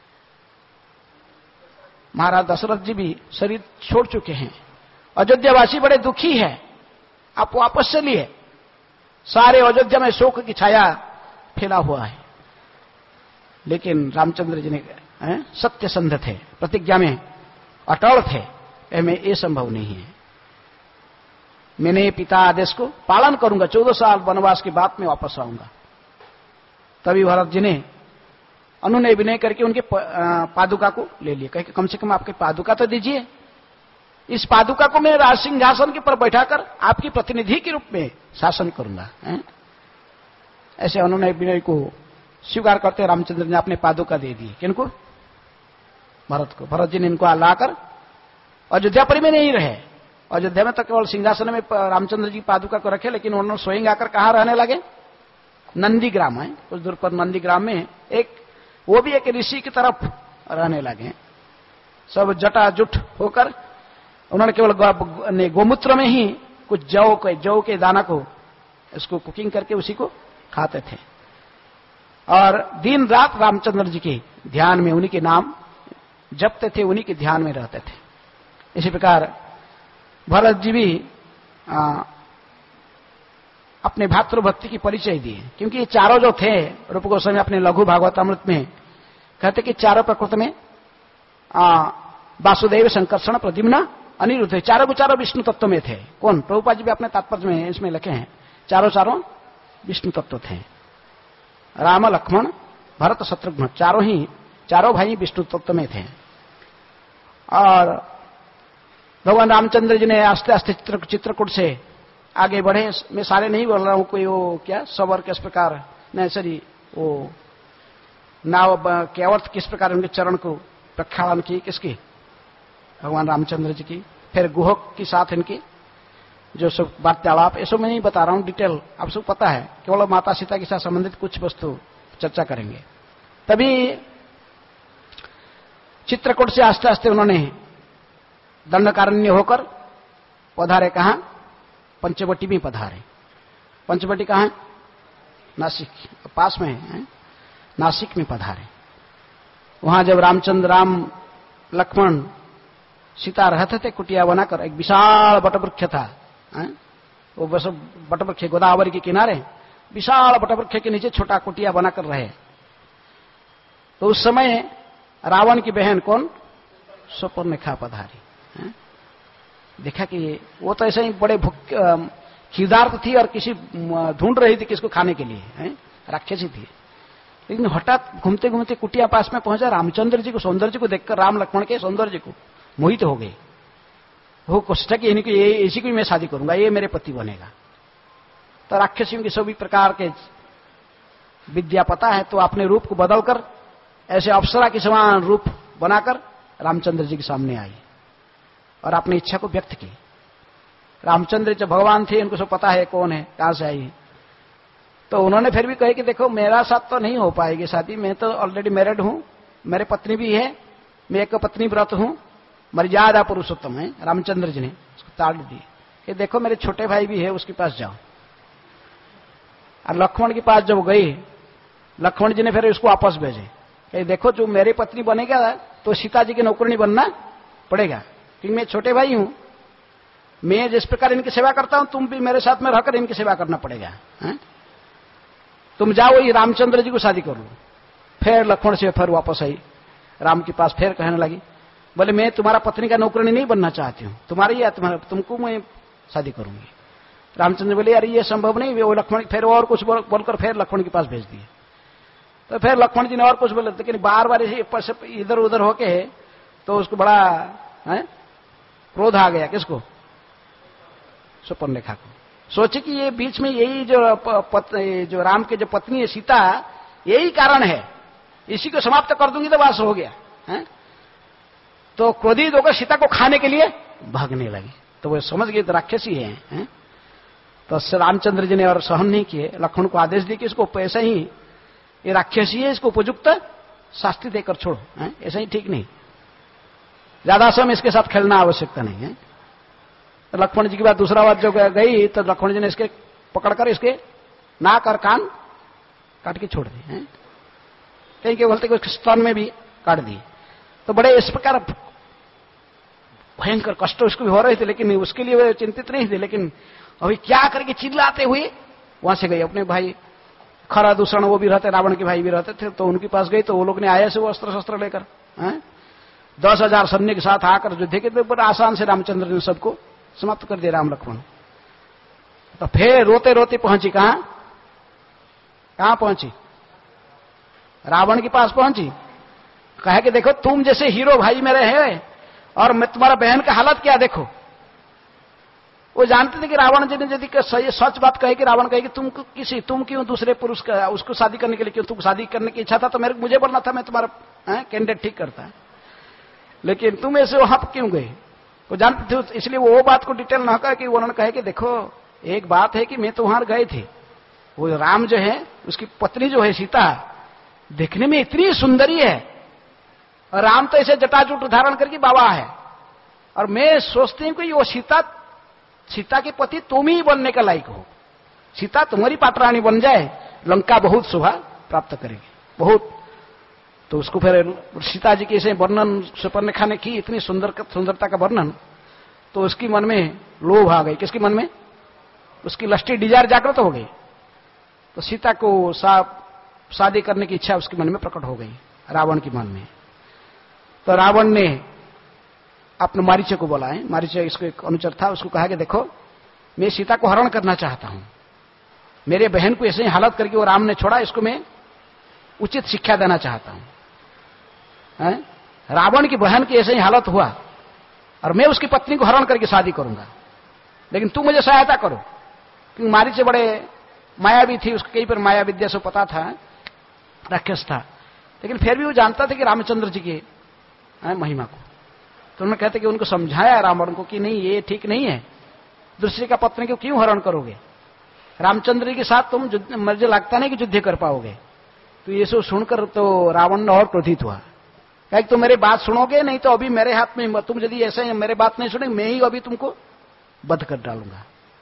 Speaker 1: महाराज दशरथ जी भी शरीर छोड़ चुके हैं। अयोध्यावासी बड़े दुखी है, आप वापस चलिए। सारे अयोध्या में शोक की छाया फैला हुआ है। लेकिन रामचंद्र जी ने सत्यसंध थे, प्रतिज्ञा में अटल थे, हमें ये संभव नहीं है, मैंने पिता आदेश को पालन करूंगा, 14 साल वनवास के बाद में वापस आऊंगा। तभी भरत जी ने अनुनय विनय करके उनके पादुका को ले लिया। कहे कि कम से कम आपके पादुका तो दीजिए, इस पादुका को मैं राज सिंहासन के पर बैठाकर आपकी प्रतिनिधि के रूप में शासन करूंगा। ऐसे अनुनय विनय को स्वीकार करते रामचंद्र ने अपने पादुका दे दिए। किनको? भरत को। भरत जी ने इनको लाकर अयोध्यापुरी में नहीं रहे, अयोध्या में तो केवल सिंहासन में रामचंद्र जी पादुका को रखे, लेकिन उन्होंने स्वयं आकर कहां रहने लगे? नंदीग्राम है, कुछ दूर पर नंदीग्राम में वो भी एक ऋषि की तरफ रहने लगे। सब जटाजुट होकर उन्होंने केवल गोमूत्र में ही कुछ जौ के दाना को इसको कुकिंग करके उसी को खाते थे और दिन रात रामचंद्र जी के ध्यान में उन्हीं के नाम जपते थे, उन्हीं के ध्यान में रहते थे। इसी प्रकार भरत जी भी अपने भातृभक्ति की परिचय दिए, क्योंकि ये चारों जो थे, रूप गोस्वामी अपने लघु भागवतामृत में कहते कि चारों प्रकृति में वासुदेव, संकर्षण, प्रद्युम्न, अनिरुद्ध, चारों विष्णु तत्व में थे। कौन? प्रभुपाद जी भी अपने तात्पर्य में इसमें लिखे हैं, चारों विष्णु तत्व थे। राम, लक्ष्मण, भरत, शत्रुघ्न, चारों भाई विष्णु तत्व में थे। और भगवान रामचंद्र जी ने आस्ते आस्ते चित्रकूट से आगे बढ़े। मैं सारे नहीं बोल रहा हूं, कोई वो क्या सबर किस प्रकार नैसरी वो नाव के अर्थ किस प्रकार उनके चरण को प्रक्षालन की, किसकी, भगवान रामचंद्र जी की। फिर गुहक के साथ इनकी जो सब वार्तालाप, ये सब मैं नहीं बता रहा हूं, डिटेल आप सब पता है, केवल माता सीता के साथ संबंधित कुछ वस्तु चर्चा करेंगे। तभी चित्रकूट से आस्ते आस्ते उन्होंने दंडकारण्य होकर पधारे, कहां, पंचवटी में पधारे। पंचवटी कहां है, नासिक पास में है, नासिक में पधारे। वहां जब रामचंद्र, राम लक्ष्मण सीता रहते थे कुटिया बनाकर, एक विशाल वटवृक्ष था, वो बस वटवृक्ष गोदावरी के किनारे विशाल वटवृक्ष के नीचे छोटा कुटिया बनाकर रहे। तो उस समय रावण की बहन कौन, सुपर्णखा पधारी। देखा कि वो तो ऐसे ही बड़े खिदार्थ थी और किसी ढूंढ रही थी किसको खाने के लिए, राक्षसी थी। लेकिन हठात घूमते घूमते कुटिया पास में पहुंचा, रामचंद्र जी को, सौंदर्य को देखकर राम लक्ष्मण के सौंदर्य को मोहित हो गए। वो कोशिश कि इसी को मैं शादी करूंगा, ये मेरे पति बनेगा। तो राक्षसियों की सभी प्रकार के विद्या पता है, तो अपने रूप को बदलकर ऐसे अप्सरा के समान रूप बनाकर रामचंद्र जी के सामने आई और अपनी इच्छा को व्यक्त की। रामचंद्र जो भगवान थे, इनको सब पता है कौन है, कहां से आई है। तो उन्होंने फिर भी कहे कि देखो मेरा साथ तो नहीं हो पाएगी शादी, मैं तो ऑलरेडी मैरिड हूं, मेरे पत्नी भी है, मैं एक पत्नी व्रत हूं, मर्यादा पुरुषोत्तम है। रामचंद्र जी ने उसको ताड़ दिए कि देखो मेरे छोटे भाई भी है, उसके पास जाओ। और लक्ष्मण के पास जब गई, लक्ष्मण जी ने फिर उसको वापस भेजे कि देखो जो मेरी पत्नी बनेगा तो सीता जी की नौकरनी बनना पड़ेगा, क्योंकि मैं छोटे भाई हूं, मैं जिस प्रकार इनकी सेवा करता हूं तुम भी मेरे साथ में रहकर इनकी सेवा करना पड़ेगा। तुम जाओ, ये रामचंद्र जी को शादी कर लो। फिर लक्ष्मण से फिर वापस आई राम के पास, फिर कहने लगी, बोले मैं तुम्हारा पत्नी का नौकरानी नहीं बनना चाहती हूँ, तुम्हारी या तुमको मैं शादी करूंगी। रामचंद्र बोले अरे ये संभव नहीं। वो लक्ष्मण फिर और कुछ बोलकर फिर लक्ष्मण के पास भेज दिए। तो फिर लक्ष्मण जी ने और कुछ बोले, लेकिन बार बार इधर उधर होके तो उसको बड़ा क्रोध आ गया। किसको, सुपर्णरेखा को। सोचे कि ये बीच में यही जो राम के जो पत्नी है सीता, यही कारण है, इसी को समाप्त कर दूंगी तो बस हो गया है? तो क्रोधित होकर सीता को खाने के लिए भागने लगी। तो वो समझ गए तो राक्षसी है? तो रामचंद्र जी ने और सहन नहीं किए, लक्ष्मण को आदेश दिए कि इसको ऐसा ही, ये राक्षसी है, इसको उपयुक्त शास्ति देकर छोड़ो, ऐसा ही ठीक नहीं, ज्यादा समय इसके साथ खेलना आवश्यकता नहीं है। तो लक्ष्मण जी की बात दूसरा बात जो गई, तो लक्ष्मण जी ने इसके पकड़कर इसके नाक और कान काट के छोड़ दिए, कहीं के बोलते कि स्तन में भी काट दिए। तो बड़े इस प्रकार भयंकर कष्ट उसको भी हो रहे थे, लेकिन उसके लिए वे चिंतित नहीं थे। लेकिन अभी क्या करके चिल्लाते हुए वहां से गए। अपने भाई खरा दूषण वो भी रहते, रावण के भाई भी रहते थे, तो उनके पास गई। तो वो लोग ने आए से वो अस्त्र शस्त्र लेकर 10,000 सैन्य के साथ आकर युद्ध के, बड़े आसान से रामचंद्र ने सबको समाप्त कर दिया राम लक्ष्मण। तो फिर रोते रोते पहुंची कहां पहुंची, रावण के पास पहुंची। कहा कि देखो तुम जैसे हीरो भाई मेरे हैं और मैं तुम्हारा बहन का हालत क्या देखो। वो जानते थे कि रावण जी ने यदि सच बात कहे कि रावण कहे कि तुम क्यों दूसरे पुरुष का उसको शादी करने के लिए, क्यों तुम शादी करने की इच्छा था तो मुझे बोलना था, मैं तुम्हारा कैंडिडेट ठीक करता है, लेकिन तुम ऐसे वहां क्यों गए। वो जानते थे, इसलिए वो बात को डिटेल न कर कि उन्होंने कहे कि देखो एक बात है कि मैं तो वहां गए थे, वो राम जो है उसकी पत्नी जो है सीता देखने में इतनी सुंदरी है, और राम तो ऐसे जटाजूट धारण करके बाबा है, और मैं सोचती हूं कि वो सीता के पति तुम ही बनने का लायक हो, सीता तुम्हारी पाटरानी बन जाए, लंका बहुत शोभा प्राप्त करेगी बहुत। तो उसको फिर सीता जी के ऐसे वर्णन सुपर्णरेखा ने की, इतनी सुंदरता का वर्णन, तो उसकी मन में लोभ आ गई। किसकी मन में, उसकी लस्टी डिजायर जागृत हो गई। तो सीता को शादी करने की इच्छा उसके मन में प्रकट हो गई, रावण के मन में। तो रावण ने अपने मारीचे को बोला है, मारीचे इसको एक अनुचर था, उसको कहा कि देखो मैं सीता को हरण करना चाहता हूं, मेरे बहन को ऐसे ही हालत करके वो राम ने छोड़ा, इसको मैं उचित शिक्षा देना चाहता हूं। रावण की बहन की ऐसे ही हालत हुआ और मैं उसकी पत्नी को हरण करके शादी करूंगा, लेकिन तू मुझे सहायता करो। क्योंकि मारीचे बड़े मायावी थी, उसको कहीं पर माया विद्या से पता था, राक्षस था। लेकिन फिर भी वो जानता था कि रामचंद्र जी की महिमा को। तो उन्होंने कहते कि उनको समझाया रावण को कि नहीं, ये ठीक नहीं है, दूसरे का पत्नी को क्यों हरण करोगे, रामचंद्र जी के साथ तुम मुझे लगता नहीं कि युद्ध कर पाओगे। तो ये सब सुनकर तो रावण ने और क्रोधित हुआ, कहा कि तुम मेरी बात सुनोगे नहीं तो अभी मेरे हाथ में, तुम यदि ऐसे मेरे बात नहीं सुनेंगे, मैं ही अभी तुमको बध कर डालूंगा।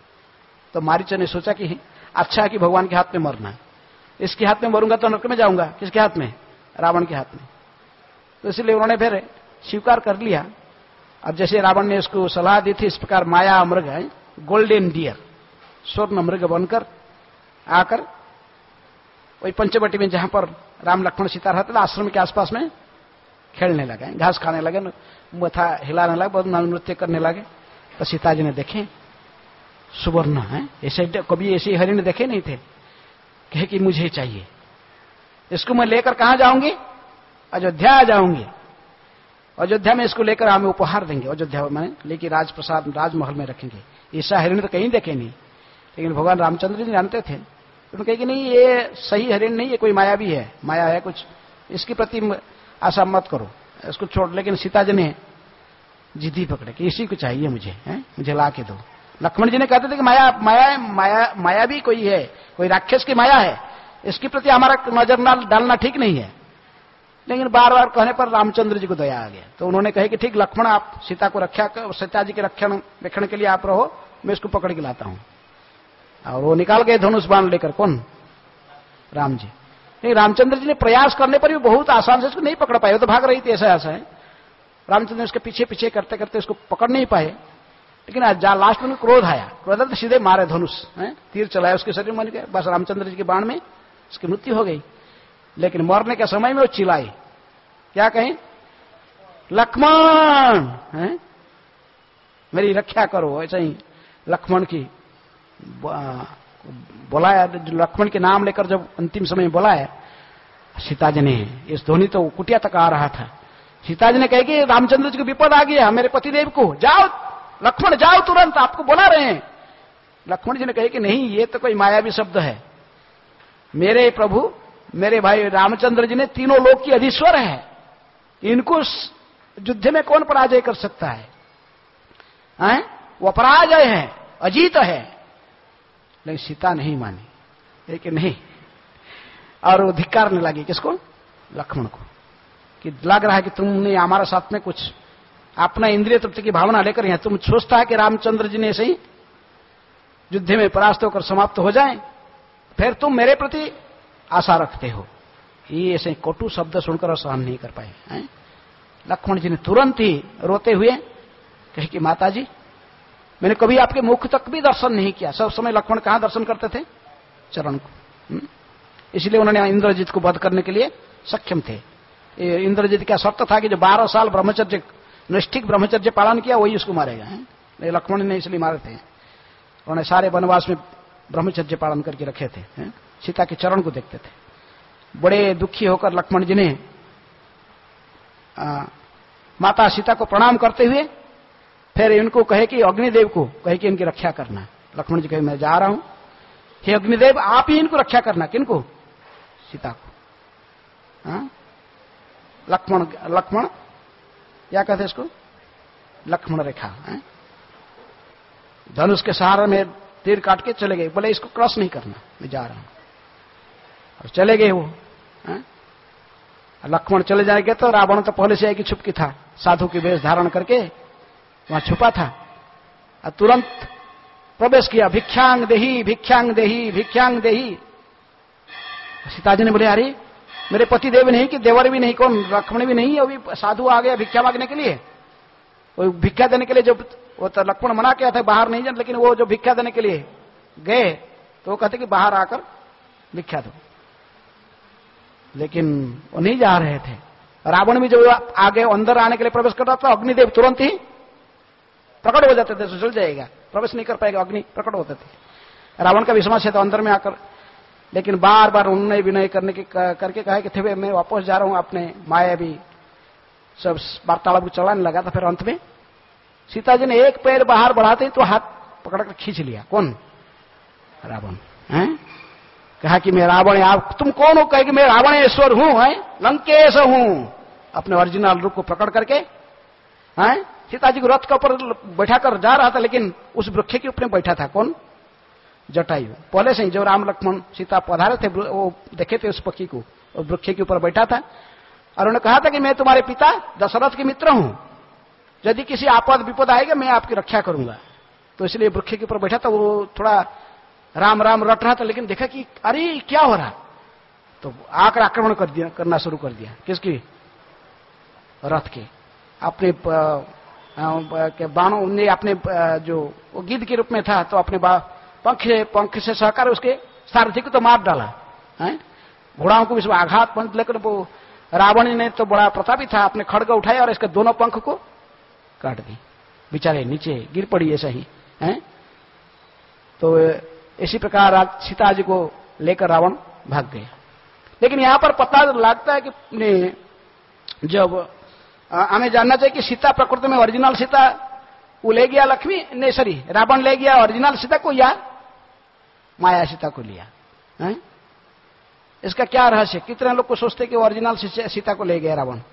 Speaker 1: तो मारीच ने सोचा कि अच्छा है कि भगवान के हाथ में मरना है, इसके हाथ में मरूंगा तो नरक में जाऊंगा। किसके हाथ में? रावण के हाथ में। तो इसलिए उन्होंने फिर स्वीकार कर लिया। अब जैसे रावण ने इसको सलाह दी थी, इस प्रकार माया मृग है, गोल्डन डियर, स्वर्ण मृग बनकर आकर वही पंचवटी में जहां पर राम लक्ष्मण सीता रहते थे, आश्रम के आसपास में खेलने लगे, घास खाने लगे, मथा हिलाने लगे, बहुत नृत्य करने लगे। तो सीता जी ने देखे सुवर्ण है, ऐसे कभी ऐसे हरिण देखे नहीं थे। कहे कि मुझे चाहिए, इसको मैं लेकर कहां जाऊंगी? अयोध्या जाऊंगी, अयोध्या में इसको लेकर हमें उपहार देंगे, अयोध्या में लेकिन राजप्रसाद राजमहल में रखेंगे। ऐसा हरिण तो कहीं देखे नहीं, लेकिन भगवान रामचंद्र जी जानते थे। उन्होंने कहा कि नहीं, ये सही हरिण नहीं, ये कोई माया भी है, माया है कुछ, इसके प्रति आशा मत करो, इसको छोड़। लेकिन सीता जी ने जिद्दी पकड़े कि इसी को चाहिए मुझे, मुझे ला के दो। लक्ष्मण जी ने कहते थे कि माया माया माया माया भी कोई है, कोई राक्षस की माया है, इसके प्रति हमारा नजर डालना ठीक नहीं है। लेकिन बार बार कहने पर रामचंद्र जी को दया आ गया। तो उन्होंने कहा कि ठीक लक्ष्मण, आप सीता को सीता जी के रक्षण के लिए आप रहो, मैं इसको पकड़ के लाता हूं। और वो निकाल गए धनुष बाण लेकर। कौन? राम जी। नहीं, रामचंद्र जी ने प्रयास करने पर भी बहुत आसान से इसको नहीं पकड़ पाए, वो तो भाग रही थी, ऐसा है। रामचंद्र उसके पीछे पीछे करते करते उसको पकड़ नहीं पाए। लेकिन लास्ट में क्रोध आया, क्रोध तो सीधे मारे धनुष, तीर चलाया उसके शरीर में, गए बस रामचंद्र जी के बाण में उसकी मृत्यु हो गई। लेकिन मरने के समय में वो चिल्लाई, क्या कहें? लक्ष्मण मेरी रक्षा करो। ऐसा ही लक्ष्मण की बुलाया, लक्ष्मण के नाम लेकर जब अंतिम समय बुलाया सीता जी ने, इस ध्वनि तो कुटिया तक आ रहा था। सीता जी ने कहा कि रामचंद्र जी को विपद आ गया, मेरे पतिदेव को, जाओ लक्ष्मण जाओ तुरंत, आपको बुला रहे हैं। लक्ष्मण जी ने कहा कि नहीं, ये तो कोई मायावी शब्द है, मेरे प्रभु मेरे भाई रामचंद्र जी ने तीनों लोक की अधीश्वर है, इनको युद्ध में कौन पराजय कर सकता है? वो पराजय है, अजीत है। लेकिन सीता नहीं मानी, लेकिन नहीं, और वो धिक्कारने लगी। किसको? लक्ष्मण को, कि लग रहा है कि तुमने हमारे साथ में कुछ अपना इंद्रिय तृप्ति की भावना लेकर यहाँ, तुम सोचता है कि रामचंद्र जी ने ऐसे ही युद्ध में परास्त होकर समाप्त हो जाएं, फिर तुम मेरे प्रति आशा रखते हो। ये ऐसे कटु शब्द सुनकर सहन नहीं कर पाए। लक्ष्मण जी ने तुरंत ही रोते हुए कहे कि माता जी, मैंने कभी आपके मुख तक भी दर्शन नहीं किया। सब समय लक्ष्मण कहां दर्शन करते थे? चरण को। इसलिए उन्होंने इंद्रजीत को वध करने के लिए सक्षम थे। इंद्रजीत का शर्त था कि जो 12 साल ब्रह्मचर्य, नैष्ठिक ब्रह्मचर्य पालन किया, वही उसको मारेगा। लक्ष्मण ने इसलिए मारे थे। उन्होंने सारे वनवास में ब्रह्मचर्य पालन करके रखे थे। सीता के चरण को देखते थे। बड़े दुखी होकर लक्ष्मण जी ने माता सीता को प्रणाम करते हुए फिर इनको कहे कि अग्निदेव को कहे कि इनकी रक्षा करना। लक्ष्मण जी कहे मैं जा रहा हूं, हे अग्निदेव आप ही इनको रक्षा करना। किनको? सीता को। लक्ष्मण क्या कहते हैं इसको? लक्ष्मण रेखा। धनुष के सहारे में तीर काट के चले गए, बोले इसको क्रॉस नहीं करना, मैं जा रहा हूं। और चले गए वो। लक्ष्मण चले जाएंगे तो रावण तो पहले से आएगी छुपकी था, साधु की वेश धारण करके वहां छुपा था। और तुरंत प्रवेश किया, भिक्षांग देही भिक्षांग देही भिक्षांग देही। सीता जी ने बोले अरे मेरे पति देव नहीं कि देवर भी नहीं, कौन लक्ष्मण भी नहीं, अभी साधु आ गया भिक्षा मांगने के लिए। वो भिक्षा देने के लिए जब वो तो लक्ष्मण मना किया था बाहर नहीं जाने, लेकिन वो जो भिक्षा देने के लिए गए तो वो कहते कि बाहर आकर भिक्षा दो, लेकिन वो नहीं जा रहे थे। रावण भी जब आगे अंदर आने के लिए प्रवेश कर रहा था, अग्निदेव तुरंत ही प्रकट हो जाते थे, तो चल जाएगा, प्रवेश नहीं कर पाएगा, अग्नि प्रकट होते थे। रावण का विश्वास है तो अंदर में आकर, लेकिन बार बार उन्होंने विनय करके कहा कि थे मैं वापस जा रहा हूं। आपने माया भी सब वार्तालाप को चलाने लगा था। फिर अंत में सीता जी ने एक पैर बाहर बढ़ाते तो हाथ पकड़कर खींच लिया। कौन? रावण। कहा कि मैं रावण, आप तुम कौन हो? कहे कि मैं रावणेश्वर हूं। लंकेश हूं, अपने ओरिजिनल रूप को प्रकट करके हैं सीता जी को रथ के ऊपर बैठा कर जा रहा था, लेकिन उस वृक्ष के ऊपर बैठा था कौन? जटायु। पहले से ही जो राम लक्ष्मण सीता पधारे थे वो देखे थे उस पक्षी को, और वृक्ष के ऊपर बैठा था और उन्होंने कहा था कि मैं तुम्हारे पिता दशरथ के मित्र हूं, यदि किसी आपद विपद आएगा मैं आपकी रक्षा करूंगा। तो इसलिए वृक्ष के ऊपर बैठा था। वो थोड़ा राम राम रट रहा था, लेकिन देखा कि अरे क्या हो रहा, तो आकर आक्रमण करना शुरू कर दिया। किसकी? रथ के। अपने बाणों ने अपने जो वो गिद्ध के रूप में था, तो अपने पंख से सहकार उसके सारथी को तो मार डाला है, घोड़ाओं को भी आघात पहुंच। लेकिन वो रावण ने तो बड़ा प्रतापी था, अपने खड़ग उठाया और इसके दोनों पंख को काट दी, बेचारे नीचे गिर पड़ी ऐसा ही है। तो इसी प्रकार सीता जी को लेकर रावण भाग गया। लेकिन यहां पर पता लगता है कि जब हमें जानना चाहिए कि सीता प्रकृति में ओरिजिनल सीता वो ले गया लक्ष्मी ने, सॉरी रावण ले गया ओरिजिनल सीता को या माया सीता को लिया है? इसका क्या रहस्य? कितने लोग को सोचते कि ओरिजिनल सीता को ले गया रावण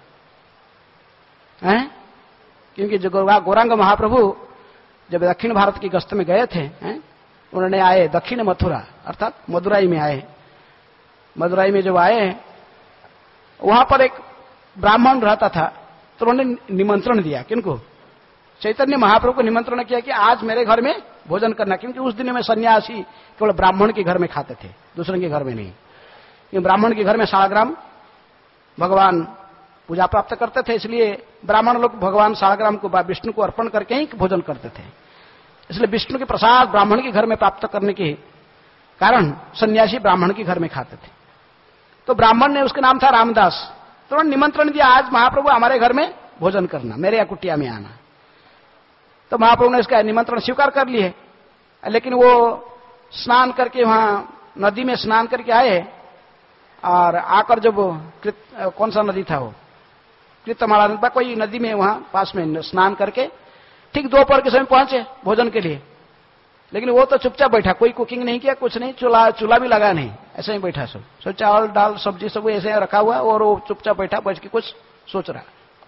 Speaker 1: है? क्योंकि जो गौरांग महाप्रभु जब दक्षिण भारत की गस्त में गए थे हैं, उन्होंने आए दक्षिण मथुरा अर्थात मदुराई में आए। मदुराई में जब आए वहां पर एक ब्राह्मण रहता था, तो उन्होंने निमंत्रण दिया। किनको? चैतन्य महाप्रभु को निमंत्रण किया कि आज मेरे घर में भोजन करना, क्योंकि उस दिन में सन्यासी केवल ब्राह्मण के घर में खाते थे, दूसरे के घर में नहीं। क्योंकि ब्राह्मण के घर में शालग्राम भगवान पूजा प्राप्त करते थे, इसलिए ब्राह्मण लोग भगवान शालग्राम को विष्णु को अर्पण करके ही भोजन करते थे। इसलिए विष्णु के प्रसाद ब्राह्मण के घर में प्राप्त करने के कारण सन्यासी ब्राह्मण के घर में खाते थे। तो ब्राह्मण ने, उसका नाम था रामदास, तो उन्होंने निमंत्रण दिया आज महाप्रभु हमारे घर में भोजन करना, मेरे या कुटिया में आना। तो महाप्रभु ने इसका निमंत्रण स्वीकार कर लिए। लेकिन वो स्नान करके वहां नदी में स्नान करके आए और आकर जब कौन सा नदी था वो, कृतमाला कोई नदी में वहां पास में स्नान करके ठीक दोपहर के समय पहुंचे भोजन के लिए। लेकिन वो तो चुपचाप बैठा, कोई कुकिंग नहीं किया, कुछ नहीं, चूल्हा भी लगा नहीं, ऐसे ही बैठा सब चावल दाल सब्जी सब ऐसे रखा हुआ और वो चुपचाप बैठा, बैठ के कुछ सोच रहा।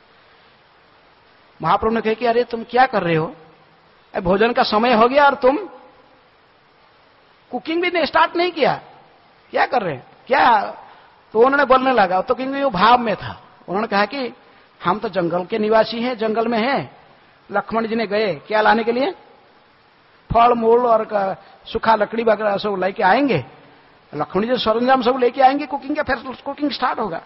Speaker 1: महाप्रभु ने कहा कि अरे तुम क्या कर रहे हो, भोजन का समय हो गया और तुम कुकिंग भी नहीं स्टार्ट नहीं किया, क्या कर रहे हैं क्या? तो उन्होंने बोलने लगा, तो क्योंकि वो भाव में था। उन्होंने कहा कि हम तो जंगल के निवासी हैं, जंगल में हैं। लक्ष्मण जी ने गए क्या लाने के लिए? फल मूल और सूखा लकड़ी वगैरह सब लेके आएंगे। लक्ष्मण जी सरंजाम सब लेके आएंगे कुकिंग का, फिर कुकिंग स्टार्ट होगा।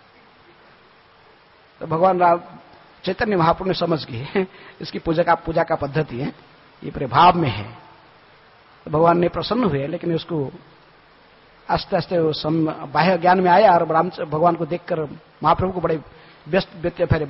Speaker 1: तो भगवान राम चैतन्य महाप्रभु ने समझ गए इसकी पूजा का पद्धति है, ये प्रभाव में है। तो भगवान ने प्रसन्न हुए, लेकिन उसको आस्ते आस्ते बाह्य ज्ञान में आया और भगवान को देखकर महाप्रभु को बड़े व्यस्त फिर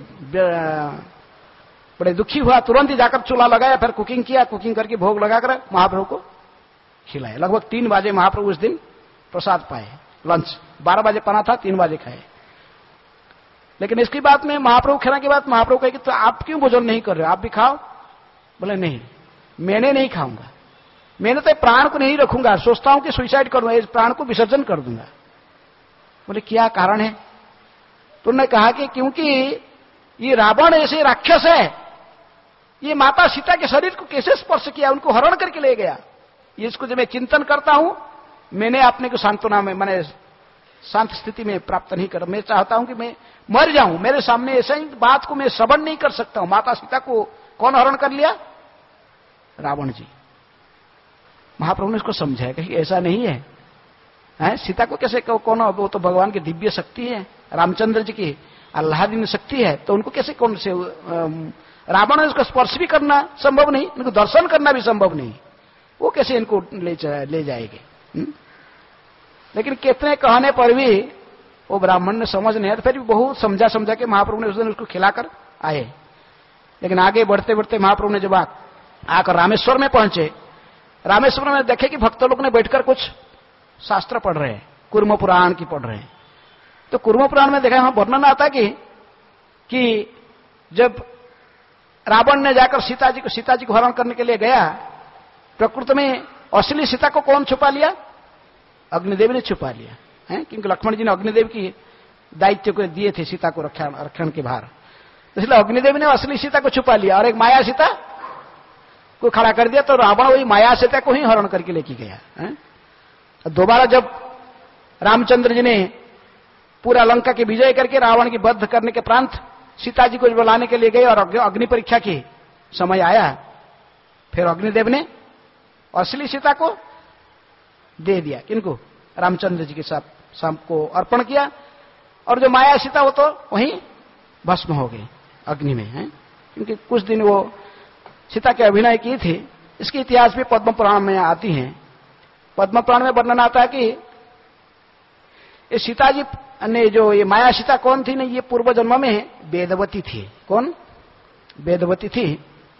Speaker 1: बड़े दुखी हुआ। तुरंत ही जाकर चूल्हा लगाया, फिर कुकिंग किया, कुकिंग करके भोग लगाकर महाप्रभु को खिलाया। लगभग 3 बजे महाप्रभु उस दिन प्रसाद पाए। लंच 12 बजे पाना था, 3 बजे खाए। लेकिन इसकी बात में महाप्रभु खाने के बाद महाप्रभु कहे कि तो आप क्यों भोजन नहीं कर रहे हो, आप भी खाओ। बोले नहीं, मैंने नहीं खाऊंगा, मैंने तो प्राण को नहीं रखूंगा, सोचता हूं कि सुसाइड करूंगा, इस प्राण को विसर्जन कर दूंगा। बोले क्या कारण है? तो उन्होंने कहा कि क्योंकि ये रावण ऐसे राक्षस है, ये माता सीता के शरीर को कैसे स्पर्श किया, उनको हरण करके ले गया। इसको जब मैं चिंतन करता हूं, मैंने अपने को सांत्वना में, मैंने शांत स्थिति में प्राप्त नहीं कर, मैं चाहता हूं कि मैं मर जाऊं, मेरे सामने ऐसा ही बात को मैं श्रवण नहीं कर सकता हूं। माता सीता को कौन हरण कर लिया? रावण जी। महाप्रभु ने इसको समझाया कि ऐसा नहीं है, सीता को कैसे कौन, वो तो भगवान की दिव्य शक्ति है, रामचंद्र जी की आह्लादीन शक्ति है, तो उनको कैसे कौन से रावण ने इसको स्पर्श भी करना संभव नहीं, इनको दर्शन करना भी संभव नहीं, वो कैसे इनको ले जाएंगे। लेकिन कितने कहने पर भी वो ब्राह्मण ने समझ नहीं आया, तो फिर भी बहुत समझा के महाप्रभु ने उस दिन उसको खिलाकर आए। लेकिन आगे बढ़ते बढ़ते महाप्रभु ने जब आकर रामेश्वर में पहुंचे, रामेश्वर में देखे कि भक्त लोग ने बैठकर कुछ शास्त्र पढ़ रहे हैं, कुर्म पुराण की पढ़ रहे हैं। तो कुर्म पुराण में देखा वहां वर्णन आता कि जब रावण ने जाकर सीता जी को हरण करने के लिए गया, प्रकृति में असली सीता को कौन छुपा लिया? अग्निदेव ने छुपा लिया है, क्योंकि लक्ष्मण जी ने अग्निदेव की दायित्व को दिए थे सीता को रक्षण के भार। इसलिए अग्निदेव ने असली सीता को छुपा लिया और एक माया सीता को खड़ा कर दिया, तो रावण वही माया सीता को ही हरण करके लेके गया। दोबारा जब रामचंद्र जी ने पूरा लंका की विजय करके रावण की वध करने के प्रांत सीता जी को बुलाने के लिए गए और अग्नि परीक्षा की समय आया, फिर अग्निदेव ने असली सीता को दे दिया। किनको? रामचंद्र जी के साथ शाम को अर्पण किया, और जो माया सीता वो तो वहीं भस्म हो गई अग्नि में है। क्योंकि कुछ दिन वो सीता के अभिनय की थी, इसके इतिहास भी पद्म पुराण में आती हैं। पद्म पुराण में वर्णन आता है कि ये सीता जी ने जो ये माया सीता कौन थी ना, ये पूर्व जन्म में वेदवती थी। कौन? वेदवती थी।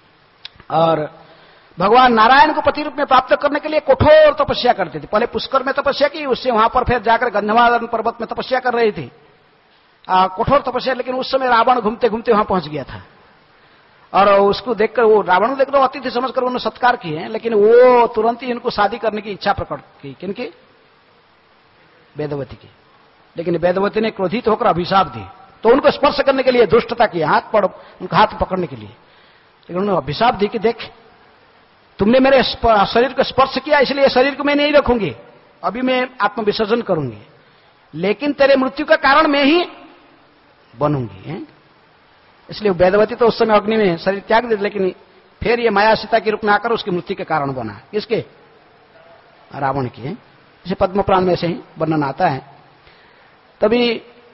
Speaker 1: और भगवान नारायण को पति रूप में प्राप्त करने के लिए कठोर तपस्या करते थे। पहले पुष्कर में तपस्या की, उससे वहां पर फिर जाकर गंधमादन पर्वत में तपस्या कर रही थी, कठोर तपस्या। लेकिन उस समय रावण घूमते घूमते वहां पहुंच गया था, और उसको देखकर वो रावण देखकर अतिथि समझकर उन्होंने सत्कार किए, लेकिन वो तुरंत ही इनको शादी करने की इच्छा प्रकट की। किनकी? वेदवती की। लेकिन वेदवती ने क्रोधित होकर अभिशाप दी, तो उनको स्पर्श करने के लिए दुष्टता की, उनका हाथ पकड़ने के लिए, लेकिन उन्होंने अभिशाप दी कि देख, तुमने मेरे शरीर को स्पर्श किया, इसलिए शरीर को मैं नहीं रखूंगी, अभी मैं आत्म विसर्जन करूंगी, लेकिन तेरे मृत्यु का कारण मैं ही बनूंगी है? इसलिए वेदवती तो उस समय अग्नि में शरीर त्याग दे, लेकिन फिर ये माया सीता के रूप में आकर उसकी मृत्यु के कारण बना। किसके? रावण की है। इसे पद्म पुराण में से ही वर्णन आता है। तभी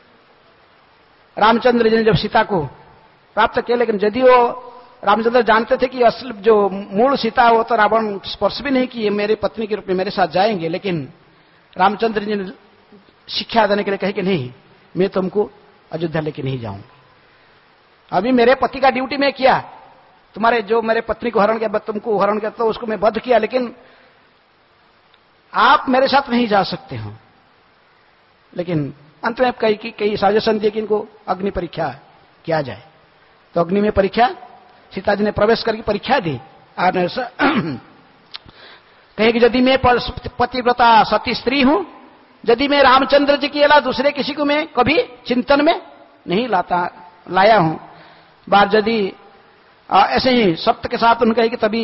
Speaker 1: रामचंद्र जी ने जब सीता को प्राप्त किया, लेकिन यदि वो रामचंद्र जानते थे कि असल जो मूल सीता वो तो रावण स्पर्श भी नहीं किए, मेरे पत्नी के रूप में मेरे साथ जाएंगे, लेकिन रामचंद्र जी ने शिक्षा देने के लिए कहे कि नहीं, मैं तुमको अयोध्या लेके नहीं जाऊंगा, अभी मेरे पति का ड्यूटी मैं किया, तुम्हारे जो मेरे पत्नी को हरण किया, तुमको हरण किया तो उसको मैं वध किया, लेकिन आप मेरे साथ नहीं जा सकते हो। लेकिन अंत में कई सजेशन दिए कि इनको अग्नि परीक्षा किया जाए, तो अग्नि में परीक्षा सीता जी ने प्रवेश करके परीक्षा दी। कहे कि यदि मैं पतिव्रता सती स्त्री हूं, यदि मैं रामचंद्र जी के अलावा दूसरे किसी को मैं कभी चिंतन में नहीं लाया हूं, बार यदि ऐसे ही सत्य के साथ उन्होंने कहे कि तभी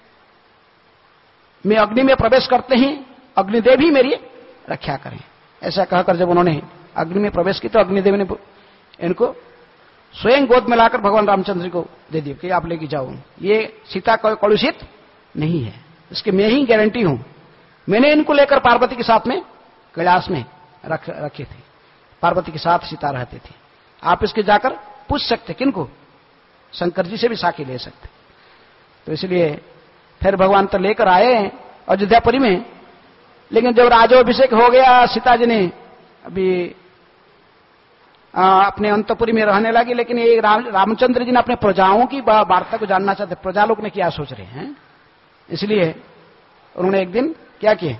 Speaker 1: मैं अग्नि में प्रवेश करते ही अग्निदेव ही मेरी रक्षा करें। ऐसा कहकर जब उन्होंने अग्नि में प्रवेश किया तो अग्निदेव ने इनको स्वयं गोद में लाकर भगवान रामचंद्र को दे दिया कि आप लेके जाओ, ये सीता कलुषित नहीं है, इसकी मैं ही गारंटी हूं। मैंने इनको लेकर पार्वती के साथ में कैलाश में रखे थे, पार्वती के साथ सीता रहते थे। आप इसके जाकर पूछ सकते, किनको? शंकर जी से भी साक्षी ले सकते। तो इसलिए फिर भगवान तो लेकर आए अयोध्यापुरी में, लेकिन जब राजोभिषेक हो गया, सीता जी ने अभी अपने अंतपुरी में रहने लगी, लेकिन ये रामचंद्र जी ने अपने प्रजाओं की वार्ता को जानना चाहते, प्रजा लोग ने क्या सोच रहे हैं, इसलिए उन्होंने एक दिन क्या किए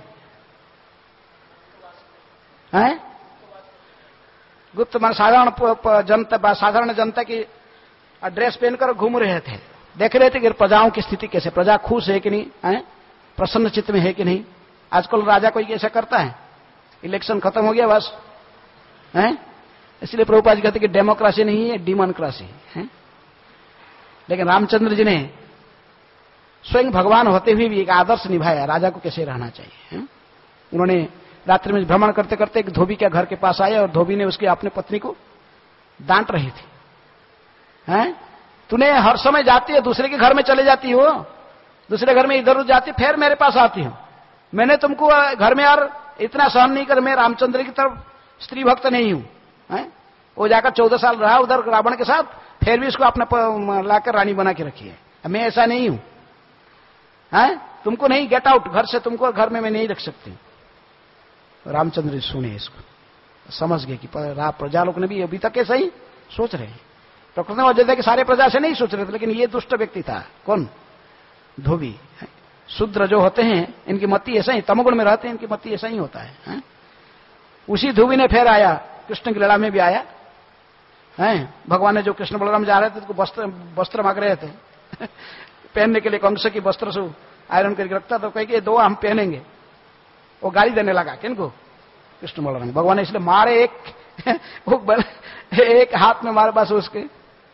Speaker 1: हैं, गुप्त मान साधारण जनता की ड्रेस पहनकर घूम रहे थे, देख रहे थे कि प्रजाओं की स्थिति कैसे, प्रजा खुश है कि नहीं है, प्रसन्न चित्त में है कि नहीं। आजकल राजा कोई कैसा करता है, इलेक्शन खत्म हो गया बस है, इसलिए प्रभुपाद जी कहते कि डेमोक्रेसी नहीं है, डिमोक्रेसी है। लेकिन रामचंद्र जी ने स्वयं भगवान होते हुए भी एक आदर्श निभाया, राजा को कैसे रहना चाहिए है? उन्होंने रात्रि में भ्रमण करते करते एक धोबी के घर के पास आए, और धोबी ने उसकी अपनी पत्नी को डांट रही थी, हैं? तूने हर समय जाती है, दूसरे के घर में चले जाती हो, दूसरे घर में इधर उधर जाती, फिर मेरे पास आती हो, मैंने तुमको घर में यार इतना सहन नहीं कर, मैं रामचंद्र की तरफ स्त्री भक्त नहीं हूं। वो जाकर 14 साल रहा उधर रावण के साथ, फिर भी उसको अपना लाकर रानी बना के रखी है, मैं ऐसा नहीं हूं, तुमको नहीं, गेट आउट घर से, तुमको घर में मैं नहीं रख सकती। रामचंद्र जी सुने इसको, समझ गए कि प्रजा लोग ने भी अभी तक ऐसा ही सोच रहे हैं। प्रकृति में अयोध्या के सारे प्रजा से नहीं सोच रहे थे, लेकिन ये दुष्ट व्यक्ति था, कौन? धोबी। शूद्र जो होते हैं इनकी मति ऐसा ही, तमोगुण में रहते हैं, इनकी मति ऐसा ही होता है। उसी धोबी ने फिर आया, कृष्ण की लड़ा में भी आया है। भगवान ने जो कृष्ण बलराम जा रहे थे तो वस्त्र मांग रहे थे पहनने के लिए, कंस की वस्त्र से आयरन करके रखता, तो कहे कि दो हम पहनेंगे। वो गाली देने लगा, किनको? कृष्ण बलराम। भगवान ने इसलिए मारे एक वो एक हाथ में हमारे पास उसके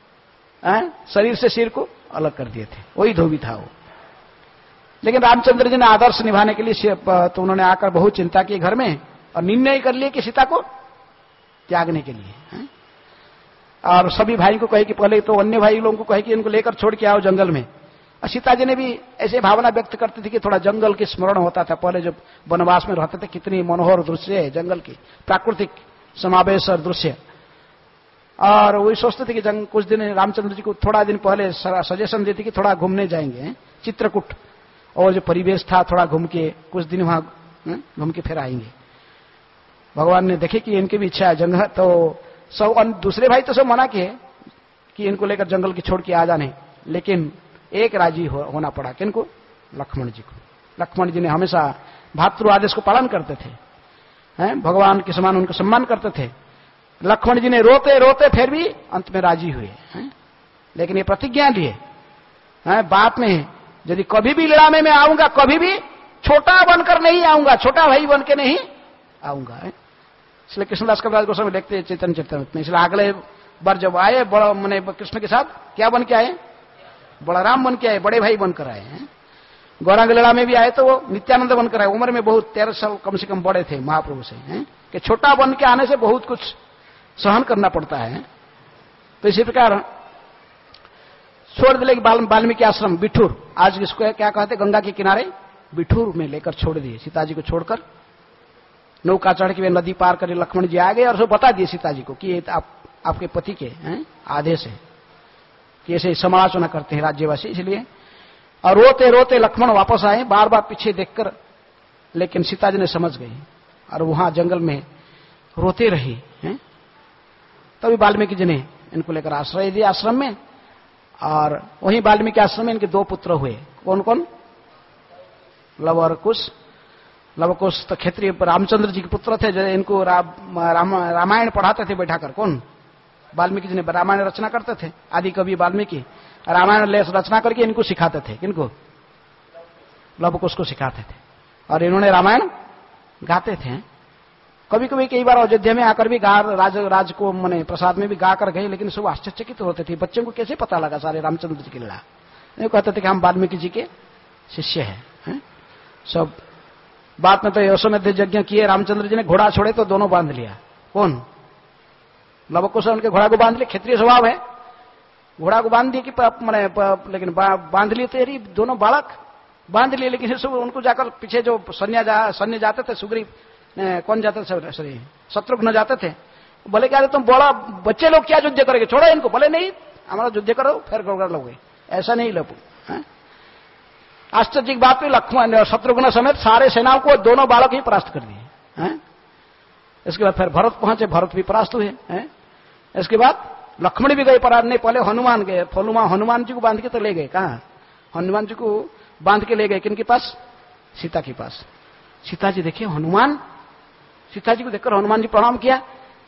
Speaker 1: शरीर से सिर को अलग कर दिए थे, वही धोबी था वो। लेकिन रामचंद्र जी ने आदर्श निभाने के लिए तो उन्होंने आकर बहुत चिंता की घर में और निर्णय कर लिए कि सीता को त्यागने के लिए। और सभी भाई को कहे कि पहले तो अन्य भाई लोगों को कहे कि इनको लेकर छोड़ के आओ जंगल में। और सीता जी ने भी ऐसे भावना व्यक्त करती थी कि थोड़ा जंगल की स्मरण होता था। पहले जब वनवास में रहते थे कितनी मनोहर दृश्य है जंगल की, प्राकृतिक समावेश और दृश्य। और वही सोचते थे कि कुछ दिन रामचंद्र जी को थोड़ा दिन पहले सजेशन देती कि थोड़ा घूमने जाएंगे चित्रकूट, और जो परिवेश था थोड़ा घूम के कुछ दिन वहां घूम के फिर आएंगे। भगवान ने देखे कि इनकी भी इच्छा है जंगल, तो सब दूसरे भाई तो सब मना किए कि इनको लेकर जंगल की छोड़ के आ जाने, लेकिन एक राजी होना पड़ा। किनको? लक्ष्मण जी को। लक्ष्मण जी ने हमेशा भातृ आदेश को पालन करते थे, भगवान के समान उनको सम्मान करते थे। लक्ष्मण जी ने रोते रोते फिर भी अंत में राजी हुए। लेकिन ये प्रतिज्ञा लिए बात में, यदि कभी भी लड़ाई में आऊंगा कभी भी छोटा बनकर नहीं आऊंगा, छोटा भाई बन के नहीं आऊंगा। इसलिए कृष्णदास कविराज गोस्वामी लिखते हैं चैतन्य चरितमृत में, इसलिए अगले बार जब आए बड़ा मैंने कृष्ण के साथ क्या बन के आए? बलराम बन के आए, बड़े भाई बनकर आए हैं। गौरांग लीला में भी आए तो वो नित्यानंद बनकर आए। उम्र में बहुत 13 साल कम से कम बड़े थे महाप्रभु से, कि छोटा बन के आने से बहुत कुछ सहन करना पड़ता है। तो इसी प्रकार छोड़ दिले वाल्मीकि आश्रम बिठूर, आज इसको क्या कहते, गंगा के किनारे बिठूर में लेकर छोड़ दिए। सीता जी को छोड़कर नौका चढ़ के वे नदी पार कर लक्ष्मण जी आ गए और उसको बता दिए सीता जी को कि ये आपके पति के आदेश है कि ऐसे समालोचना करते हैं राज्यवासी, इसलिए। और रोते रोते लक्ष्मण वापस आए, बार बार पीछे देखकर, लेकिन सीता जी ने समझ गई और वहां जंगल में रोते रही। तभी वाल्मीकि जी ने इनको लेकर आश्रय दिया आश्रम में। और वहीं वाल्मीकि आश्रम में इनके 2 पुत्र हुए। कौन कौन? लव और कुश। लव कुश तो क्षेत्रीय रामचंद्र जी के पुत्र थे, जो इनको रामायण पढ़ाते थे बैठाकर। कौन? वाल्मीकि जी ने रामायण रचना करते थे, आदि कवि वाल्मीकि रामायण रचना करके इनको सिखाते थे। किनको? लव कुश को सिखाते थे। और इन्होंने रामायण गाते थे। कभी कभी कई बार अयोध्या में आकर भी राज को मने प्रसाद में भी गा कर गए, लेकिन सब आश्चर्यचकित होते थे, बच्चों को कैसे पता लगा सारे रामचंद्र जी की लीला। ये कहते थे कि हम वाल्मीकि जी के शिष्य हैं। सब बात में तो यशोमेध यज्ञ किए, रामचंद्र जी ने घोड़ा छोड़े तो दोनों बांध लिया। कौन? लव कुश उनके घोड़ा को बांध लिया, क्षेत्रीय स्वभाव है, घोड़ा को बांध दिए कि मैंने लेकिन बांध लिए तो यही दोनों बालक बांध लिए। लेकिन उनको जाकर पीछे जो सैन्य जाते थे, सुग्रीव कौन जाते थे, सॉरी शत्रुघ्न जाते थे, बोले क्या तुम बड़ा बच्चे लोग क्या युद्ध करेंगे, छोड़ो इनको। बोले नहीं, हमारा युद्ध करो फिर गड़गड़ लोगे, ऐसा नहीं लपू। आश्चर्य की बात हुई, लक्ष्मण और शत्रुघ्न समेत सारे सेनाओं को दोनों बालक ही परास्त कर दिए। इसके बाद फिर भरत पहुंचे, भरत भी परास्त हुए। इसके बाद लक्ष्मण भी गए परास्त, नहीं पहले हनुमान गए। हनुमान जी को बांध के तो ले गए, कहा? हनुमान जी को बांध के ले गए किनके पास? सीता के पास। सीता जी देखिए हनुमान, सीता जी को देखकर हनुमान जी प्रणाम किया।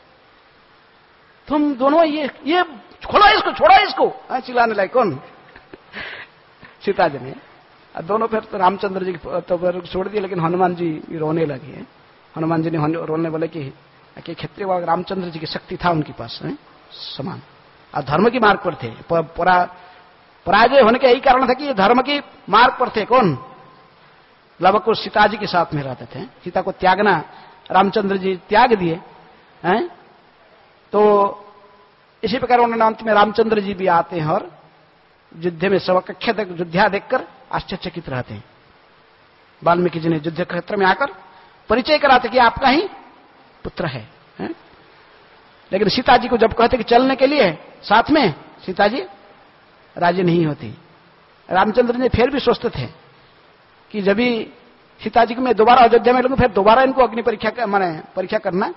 Speaker 1: तुम दोनों ये खोलो इसको, छोड़ो इसको, चिल्लाने लगे। कौन? सीता जी ने। दोनों फिर तो रामचंद्र जी तो फिर छोड़ दिए, लेकिन हनुमान जी रोने लगे। हनुमान जी ने रोने बोले कि क्षेत्रीय रामचंद्र जी की शक्ति था उनके पास समान, और धर्म की मार्ग पर थे। पराजय होने का यही कारण था कि ये धर्म की मार्ग पर थे। कौन? लव कुश सीता जी के साथ में रहते थे। सीता को त्यागना रामचंद्र जी त्याग दिए हैं। तो इसी प्रकार उन्होंने अंत में रामचंद्र जी भी आते हैं और युद्ध में स्वकक्ष युद्धा देखकर आश्चर्यचकित रहते हैं। वाल्मीकि जी ने युद्ध क्षेत्र में आकर परिचय कराते कि आपका ही पुत्र है। लेकिन सीता जी को जब कहते कि चलने के लिए साथ में, सीता जी राजी नहीं होती। रामचंद्र जी फिर भी सोचते थे कि जब भी सीता जी को मैं दोबारा अयोध्या में लूंगा, फिर दोबारा इनको अग्नि परीक्षा माने परीक्षा करना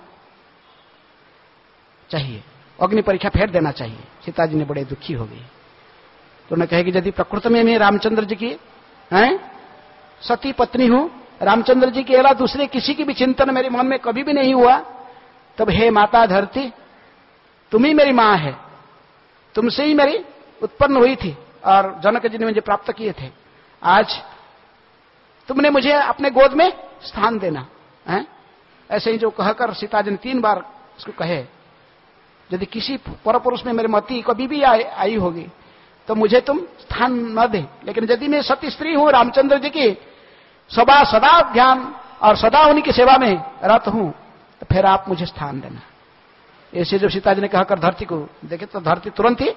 Speaker 1: चाहिए, अग्नि परीक्षा फिर देना चाहिए। सीता जी ने बड़े दुखी हो गई। तो उन्हें कहे कि यदि प्रकृति में मैं रामचंद्र जी की सती पत्नी हूं, रामचंद्र जी के अलावा दूसरे किसी की भी चिंतन मेरे मन में कभी भी नहीं हुआ, तब हे माता धरती, तुम ही मेरी मां है, तुमसे ही मेरी उत्पन्न हुई थी और जनक जी ने मुझे प्राप्त किए थे। आज तुमने मुझे अपने गोद में स्थान देना है। ऐसे ही जो कहकर सीता जी ने 3 बार उसको कहे, यदि किसी पर पुरुष में मेरी मति कभी भी आई होगी तो मुझे तुम स्थान न दे, लेकिन यदि मैं सती स्त्री हूं, रामचंद्र जी की सदा ध्यान और सदा उन्हीं की सेवा में रत हूं, तो फिर आप मुझे स्थान देना। ऐसे जब सीता जी ने कहकर धरती को देखे तो धरती तुरंत ही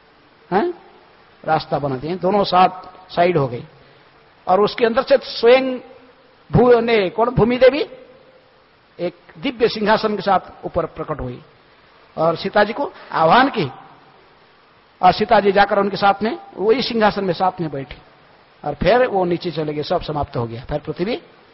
Speaker 1: रास्ता बना दिए, दोनों साइड हो गई, और उसके अंदर से स्वयं भूमि देवी एक दिव्य सिंहासन के साथ ऊपर प्रकट हुई और सीता जी को आह्वान की, और सीता जी जाकर उनके साथ में वही सिंहासन में साथ में बैठी, और फिर वो नीचे चले गए, सब समाप्त हो गया। फिर पृथ्वी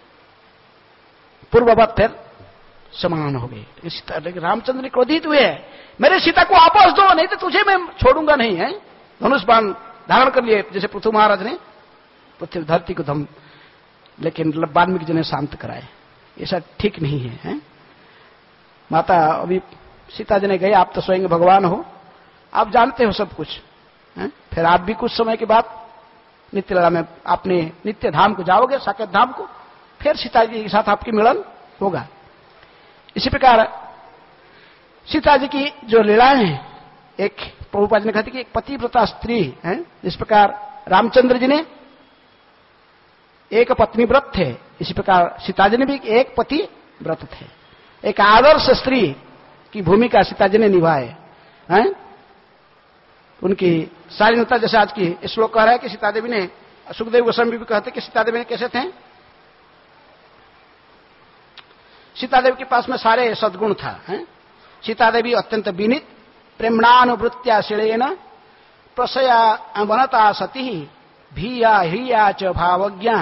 Speaker 1: पूर्ववत फिर समान हो गई। लेकिन रामचंद्र ने क्रोधित हुए, मेरे सीता को वापस दो, नहीं तो तुझे मैं छोड़ूंगा नहीं है। धनुष बाण धारण कर लिए जैसे पृथु महाराज ने पृथ्वी धरती को धम, लेकिन वाल्मीकि जी ने शांत कराए, ऐसा ठीक नहीं है, माता अभी सीता जी ने गए, आप तो स्वयं भगवान हो, आप जानते हो सब कुछ है? फिर आप भी कुछ समय के बाद नित्य लीला में अपने नित्य धाम को जाओगे, साकेत धाम को, फिर सीता जी के साथ आपकी मिलन होगा। इसी प्रकार सीता जी की जो लीलाएं हैं, एक प्रभुपाद जी ने कहते कि एक पतिव्रता स्त्री है, इस प्रकार रामचंद्र जी ने एक पत्नी व्रत थे, इसी प्रकार सीता जी ने भी एक पति व्रत थे। एक आदर्श स्त्री की भूमिका सीता जी ने निभाए हैं। उनकी शालीनता, जैसे आज की श्लोक कह रहा है कि सीता देवी ने, सुखदेव गोस्वामी भी कहते कि सीता देवी ने कैसे थे, सीता देवी के पास में सारे सद्गुण था। सीता देवी अत्यंत विनीत, प्रेमणानुवृत्त्या शीलेन प्रसया वनता सती भीया ह्रिया च भावज्ञा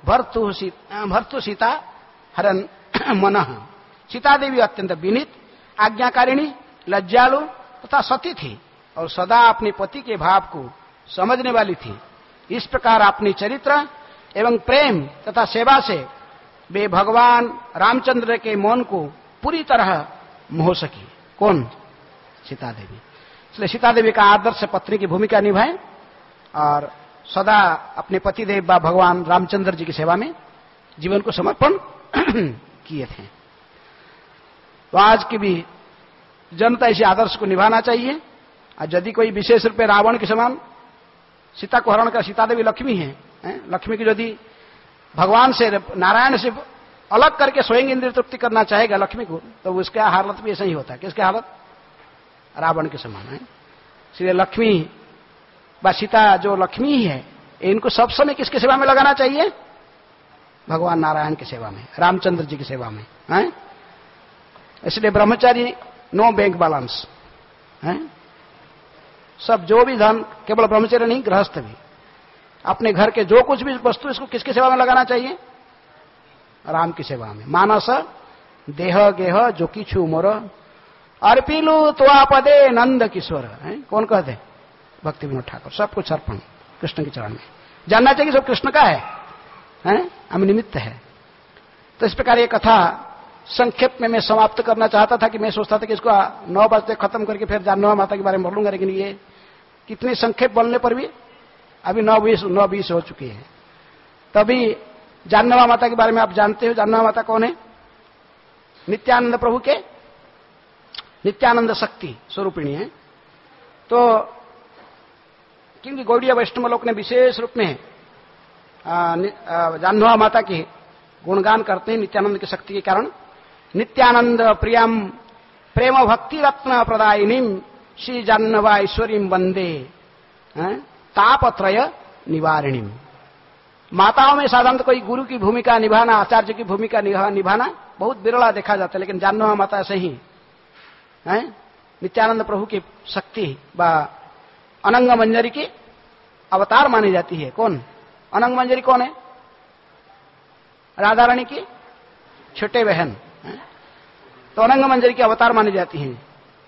Speaker 1: भर्तु सीता हरन मन। सीता देवी अत्यंत विनीत, आज्ञाकारिणी, लज्जालु तथा सती थी और सदा अपने पति के भाव को समझने वाली थी। इस प्रकार अपनी चरित्र एवं प्रेम तथा सेवा से वे भगवान रामचंद्र के मन को पूरी तरह मोह सकी। कौन? सीता देवी। इसलिए सीता देवी का आदर्श पत्नी की भूमिका निभाए और सदा अपने पतिदेव व भगवान रामचंद्र जी की सेवा में जीवन को समर्पण किए थे। तो आज की भी जनता इसी आदर्श को निभाना चाहिए। और यदि कोई विशेष रूप में रावण के समान सीता को हरण कर, सीता देवी लक्ष्मी है, लक्ष्मी की यदि भगवान से, नारायण से अलग करके स्वयं इंद्रिय तृप्ति करना चाहेगा लक्ष्मी को, तो उसका हालत भी ऐसा ही होता है। किसकी हालत? रावण के समान है। इसलिए लक्ष्मी व सीता जो लक्ष्मी ही है, इनको सब समय किसकी सेवा में लगाना चाहिए? भगवान नारायण की सेवा में, रामचंद्र जी की सेवा में है। इसलिए ब्रह्मचारी नो बैंक बैलेंस है। सब जो भी धन, केवल ब्रह्मचर्य नहीं, गृहस्थ भी, अपने घर के जो कुछ भी वस्तु, इसको किसकी सेवा में लगाना चाहिए? राम की सेवा में। मानस देह गेह जो किछु मोर अर्पिलु त्वापदे नंद किशोर है। कौन कहते? भक्ति विनोद ठाकुर। सब कुछ अर्पण कृष्ण के चरण में। जानना चाहिए सब कृष्ण का है, हम निमित्त है। तो इस प्रकार ये कथा संक्षेप में मैं समाप्त करना चाहता था कि मैं सोचता था कि इसको 9 बजे खत्म करके फिर जानवा माता के बारे में बोलूंगा, लेकिन ये कितनी संक्षेप बोलने पर भी अभी 9:20 हो चुकी है। तभी जानवा माता के बारे में आप जानते हो। जानवा माता कौन है? नित्यानंद प्रभु के नित्यानंद शक्ति स्वरूपिणी है। तो क्योंकि गौड़ीय वैष्णव लोग ने विशेष रूप में जानवा माता की गुणगान करते हैं नित्यानंद की शक्ति के कारण। नित्यानंद प्रियम प्रेम भक्ति रत्न प्रदायिनी श्री जाह्नवा ईश्वरी वंदे तापत्रय निवारिणी। माताओं में साधारणतः कोई गुरु की भूमिका निभाना, आचार्य की भूमिका निभाना बहुत विरला देखा जाता है, लेकिन जाह्नवा माता से ही है नित्यानंद प्रभु की शक्ति व अनंग मंजरी की अवतार मानी जाती है। कौन? अनंग मंजरी कौन है? राधा रानी की छोटे बहन। तो अनंग मंजरी की अवतार मानी जाती हैं।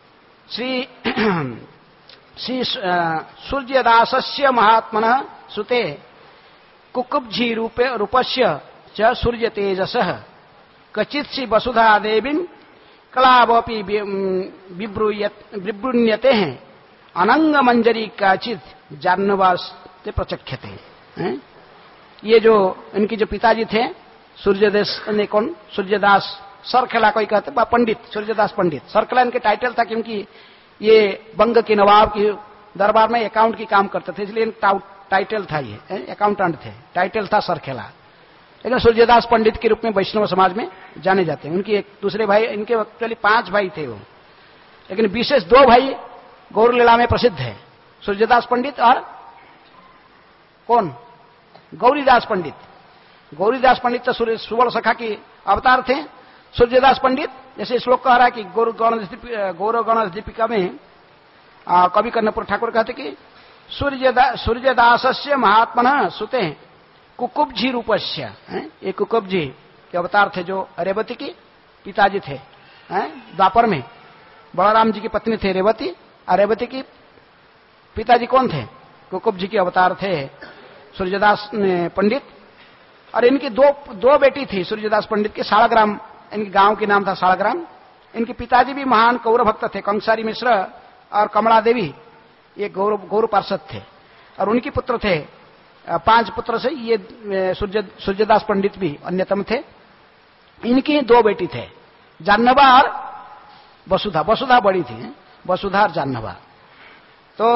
Speaker 1: श्री सूर्यदासस्य महात्मनः सुते कुकुब्जी रूपस्य च सूर्य तेजसः कचित् श्री वसुधा देवीं कलावपि विवृण्यते हैं अनंग मंजरी काचित् जाह्नवास्ते प्रचख्यते। ये जो इनके जो पिताजी थे सूर्यदास ने, कौन? सूर्यदास सरखेला कोई कहते, पंडित सूर्यदास पंडित। सरखेला इनके टाइटल था, क्योंकि ये बंग के नवाब की दरबार में अकाउंट की काम करते थे, इसलिए टाइटल था, ये अकाउंटेंट थे, टाइटल था सरखेला। लेकिन सूर्यदास पंडित के रूप में वैष्णव समाज में जाने जाते हैं। उनकी एक दूसरे भाई, इनके एक्चुअली 5 भाई थे वो, लेकिन विशेष 2 भाई गौर लीला में प्रसिद्ध है, सूर्यदास पंडित और कौन, गौरीदास पंडित। गौरीदास पंडित तो सुवर्ण सखा की अवतार थे। सूर्यदास पंडित, जैसे श्लोक कह रहा है कि गौरव गणेश दीपिका में कवि कर्णपुर ठाकुर कहते कि सूर्यदास से महात्मन सुते कुकुब्जी रूपस्य, ये कुकुब्जी के अवतार थे, जो रेवती की पिताजी थे। द्वापर में बलराम जी की पत्नी थे रेवती, और रेवती की पिताजी कौन थे, कुकुब्जी के अवतार थे सूर्यदास पंडित। और इनकी दो बेटी थी सूर्यदास पंडित की, साड़ग्राम, इनके गांव के नाम था साड़ग्राम। इनके पिताजी भी महान कौरव भक्त थे, कंसारी मिश्र और कमला देवी, ये गौरव पार्षद थे। और उनके पुत्र थे 5 पुत्र से ये सूर्यदास पंडित भी अन्यतम थे। इनकी 2 बेटी थे, जाह्नवा और वसुधा। वसुधा बड़ी थी, वसुधा और जाह्नवा। तो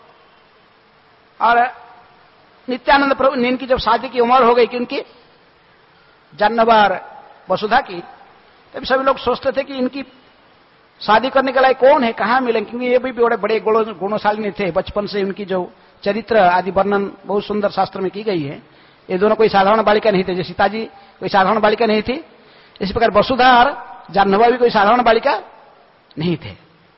Speaker 1: और नित्यानंद प्रभु, इनकी जब शादी की उम्र हो गई कि उनकी जाह्नवा और वसुधा की, तब सभी लोग सोचते थे कि इनकी शादी करने के लायक कौन है, कहां मिलेंगे, क्योंकि ये भी बड़े गुणशालिनी थे। बचपन से उनकी जो चरित्र आदि वर्णन बहुत सुंदर शास्त्र में की गई है। ये दोनों कोई साधारण बालिका नहीं थे, जैसे सीता जी कोई साधारण बालिका नहीं थी, इसी प्रकार वसुधा और जाह्नवा भी कोई साधारण बालिका नहीं थे।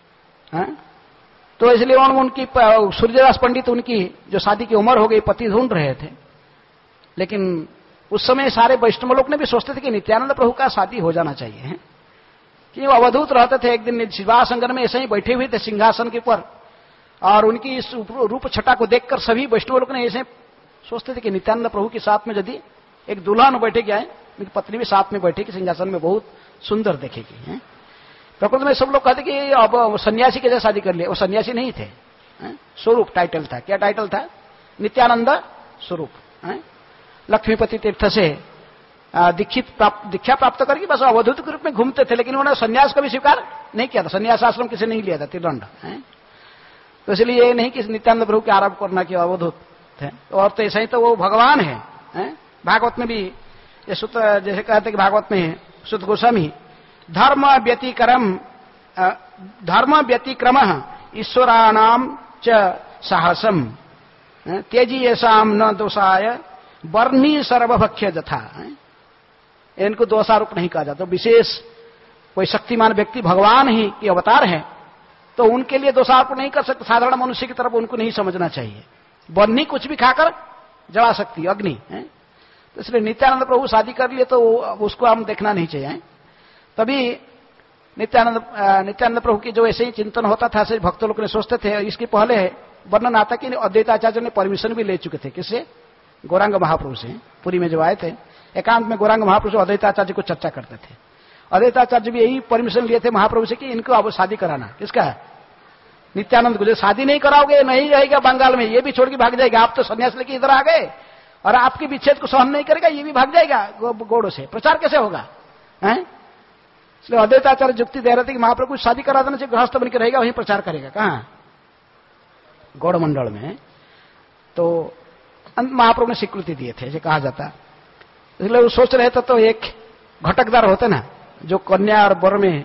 Speaker 1: तो इसलिए उनकी सूर्यदास पंडित, उनकी जो शादी की उम्र हो गई, पति ढूंढ रहे थे। लेकिन उस समय सारे वैष्णव लोग ने भी सोचते थे कि नित्यानंद प्रभु का शादी हो जाना चाहिए, कि वो अवधूत रहते थे। एक दिन शिवासंगन में ऐसे ही बैठे हुए थे सिंहासन के ऊपर, और उनकी इस रूप छटा को देखकर सभी वैष्णव लोग ने ऐसे सोचते थे कि नित्यानंद प्रभु के साथ में यदि एक दुल्हन बैठे गया है, उनकी पत्नी भी साथ में बैठेगी सिंहासन में, बहुत सुंदर देखेगी। प्रकृति में सब लोग कहते कि अब सन्यासी के जैसे शादी कर लिया। वो सन्यासी नहीं थे, स्वरूप टाइटल था। क्या टाइटल था, नित्यानंद स्वरूप। लक्ष्मीपति तीर्थ से दीक्षा प्राप्त करके बस अवधूत के रूप में घूमते थे, लेकिन उन्होंने सन्यास कभी स्वीकार नहीं किया था, सन्यास आश्रम किसी नहीं लिया था, त्रिदंड। तो इसलिए ये नहीं कि नित्यानंद प्रभु के आरोप करना कि अवधूत थे, और तो ऐसा ही तो वो भगवान है। भागवत में भी ये सूत्र जैसे कहते कि भागवत में सुत गोस्वामी, धर्म व्यतिक्रम ईश्वराणाम च साहसम तेजी येषाम न दोषाय वर्णी सर्वभक्ष्य जथा। इनको दोषारोप नहीं कहा जाता। विशेष कोई शक्तिमान व्यक्ति भगवान ही के अवतार है, तो उनके लिए दोषारोप नहीं कर सकते। साधारण मनुष्य की तरफ उनको नहीं समझना चाहिए। वर्णी कुछ भी खाकर जला सकती, अग्नि है। तो इसलिए नित्यानंद प्रभु शादी कर लिए तो उसको हम देखना नहीं चाहिए। तभी नित्यानंद प्रभु की जो ऐसे ही चिंतन होता था, ऐसे भक्त लोग ने सोचते थे। इसके पहले वर्णन आता कि अद्वैताचार्य ने परमिशन भी ले चुके थे, किससे, गौरांग महाप्रभु से। पुरी में जब आए थे एकांत में, गौरांग महाप्रभु अद्वैताचार्य को चर्चा करते थे। अद्वैताचार्य भी यही परमिशन लिए थे महाप्रभु से कि इनको अब शादी कराना। किसका, नित्यानंद को। जो शादी नहीं कराओगे नहीं रहेगा बंगाल में, ये भी छोड़ के भाग जाएगा। आप तो सन्यास लेके इधर आ गए और आपकी विच्छेद को सहन नहीं करेगा, ये भी भाग जाएगा गौड़ों से। प्रचार कैसे होगा, इसलिए अद्वैताचार्य युक्ति दे रहे थे कि महाप्रभु को शादी करा देना चाहिए, गृहस्थ बन के रहेगा, वहीं प्रचार करेगा। कहाँ, गौड़ मंडल में। तो महाप्रभु ने स्वीकृति दिए थे, ऐसे कहा जाता। इसलिए वो सोच रहे थे, तो एक घटकदार होते ना, जो कन्या और वर में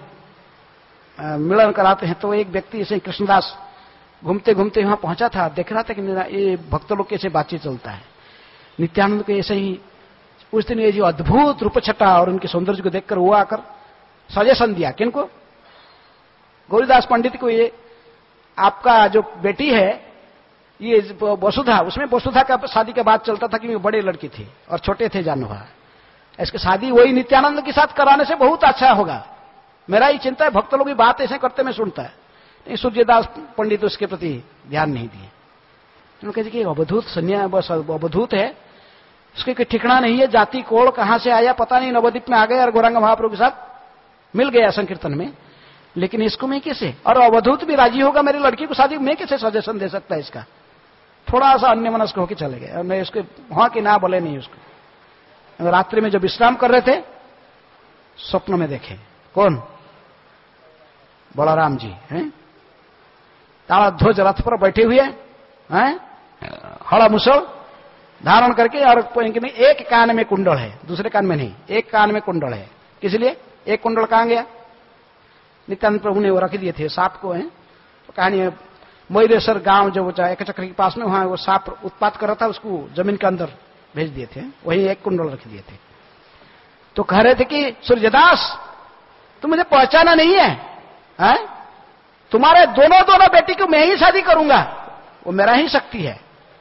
Speaker 1: मिलन कराते हैं। तो एक व्यक्ति ऐसे कृष्णदास घूमते घूमते वहां पहुंचा था, देख रहा था कि ये भक्त लोग कैसे बातचीत चलता है। नित्यानंद को ऐसे ही उस दिन ये जो अद्भुत रूपछटा और उनके सौंदर्य को देखकर वो आकर सजेशन दिया। किनको, गौरीदास पंडित को, ये आपका जो बेटी है ये वसुधा, उसमें वसुधा का शादी का बात चलता था कि वो बड़े लड़की थी और छोटे थे जाह्नवा। इसकी शादी वही नित्यानंद के साथ कराने से बहुत अच्छा होगा। मेरा ही चिंता है, भक्त लोग भी बात ऐसे करते मैं सुनता है। नहीं, सूर्यदास पंडित उसके प्रति ध्यान नहीं दिए। उन्होंने कहा कि अवधूत बस अवधूत है, उसके कोई ठिकाना नहीं है, जाति कोड़ कहां से आया पता नहीं, नवद्वीप में आ गया और गौरांग महाप्रभु के साथ मिल गया संकीर्तन में। लेकिन इसको मैं कैसे, और अवधूत भी राजी होगा मेरी लड़की को शादी, मैं कैसे सजेशन दे सकता है इसका। थोड़ा सा अन्य मनस्क होकर चले गए और मैं उसके वहां की ना बोले नहीं उसको। रात्रि में जब विश्राम कर रहे थे स्वप्न में देखे। कौन? बलराम जी हैं, ताला ध्वज रथ पर बैठे हुए हैं, हड़ा मुसल धारण करके, और एक कान में कुंडल है, दूसरे कान में नहीं, एक कान में कुंडल है। किस लिए? एक कुंडल कहां गया? नित्यानंद प्रभु ने वो रख दिए थे सांप को। है तो कहानी है, मयूरेश्वर गांव जो एक चक्र के पास में, वहां वो सांप उत्पात कर रहा था, उसको जमीन के अंदर भेज दिए थे, वही एक कुंडल रख दिए थे। तो कह रहे थे कि सूर्यदास तुम मुझे पहचाना नहीं है, तुम्हारे दोनों बेटी को मैं ही शादी करूंगा, वो मेरा ही शक्ति है,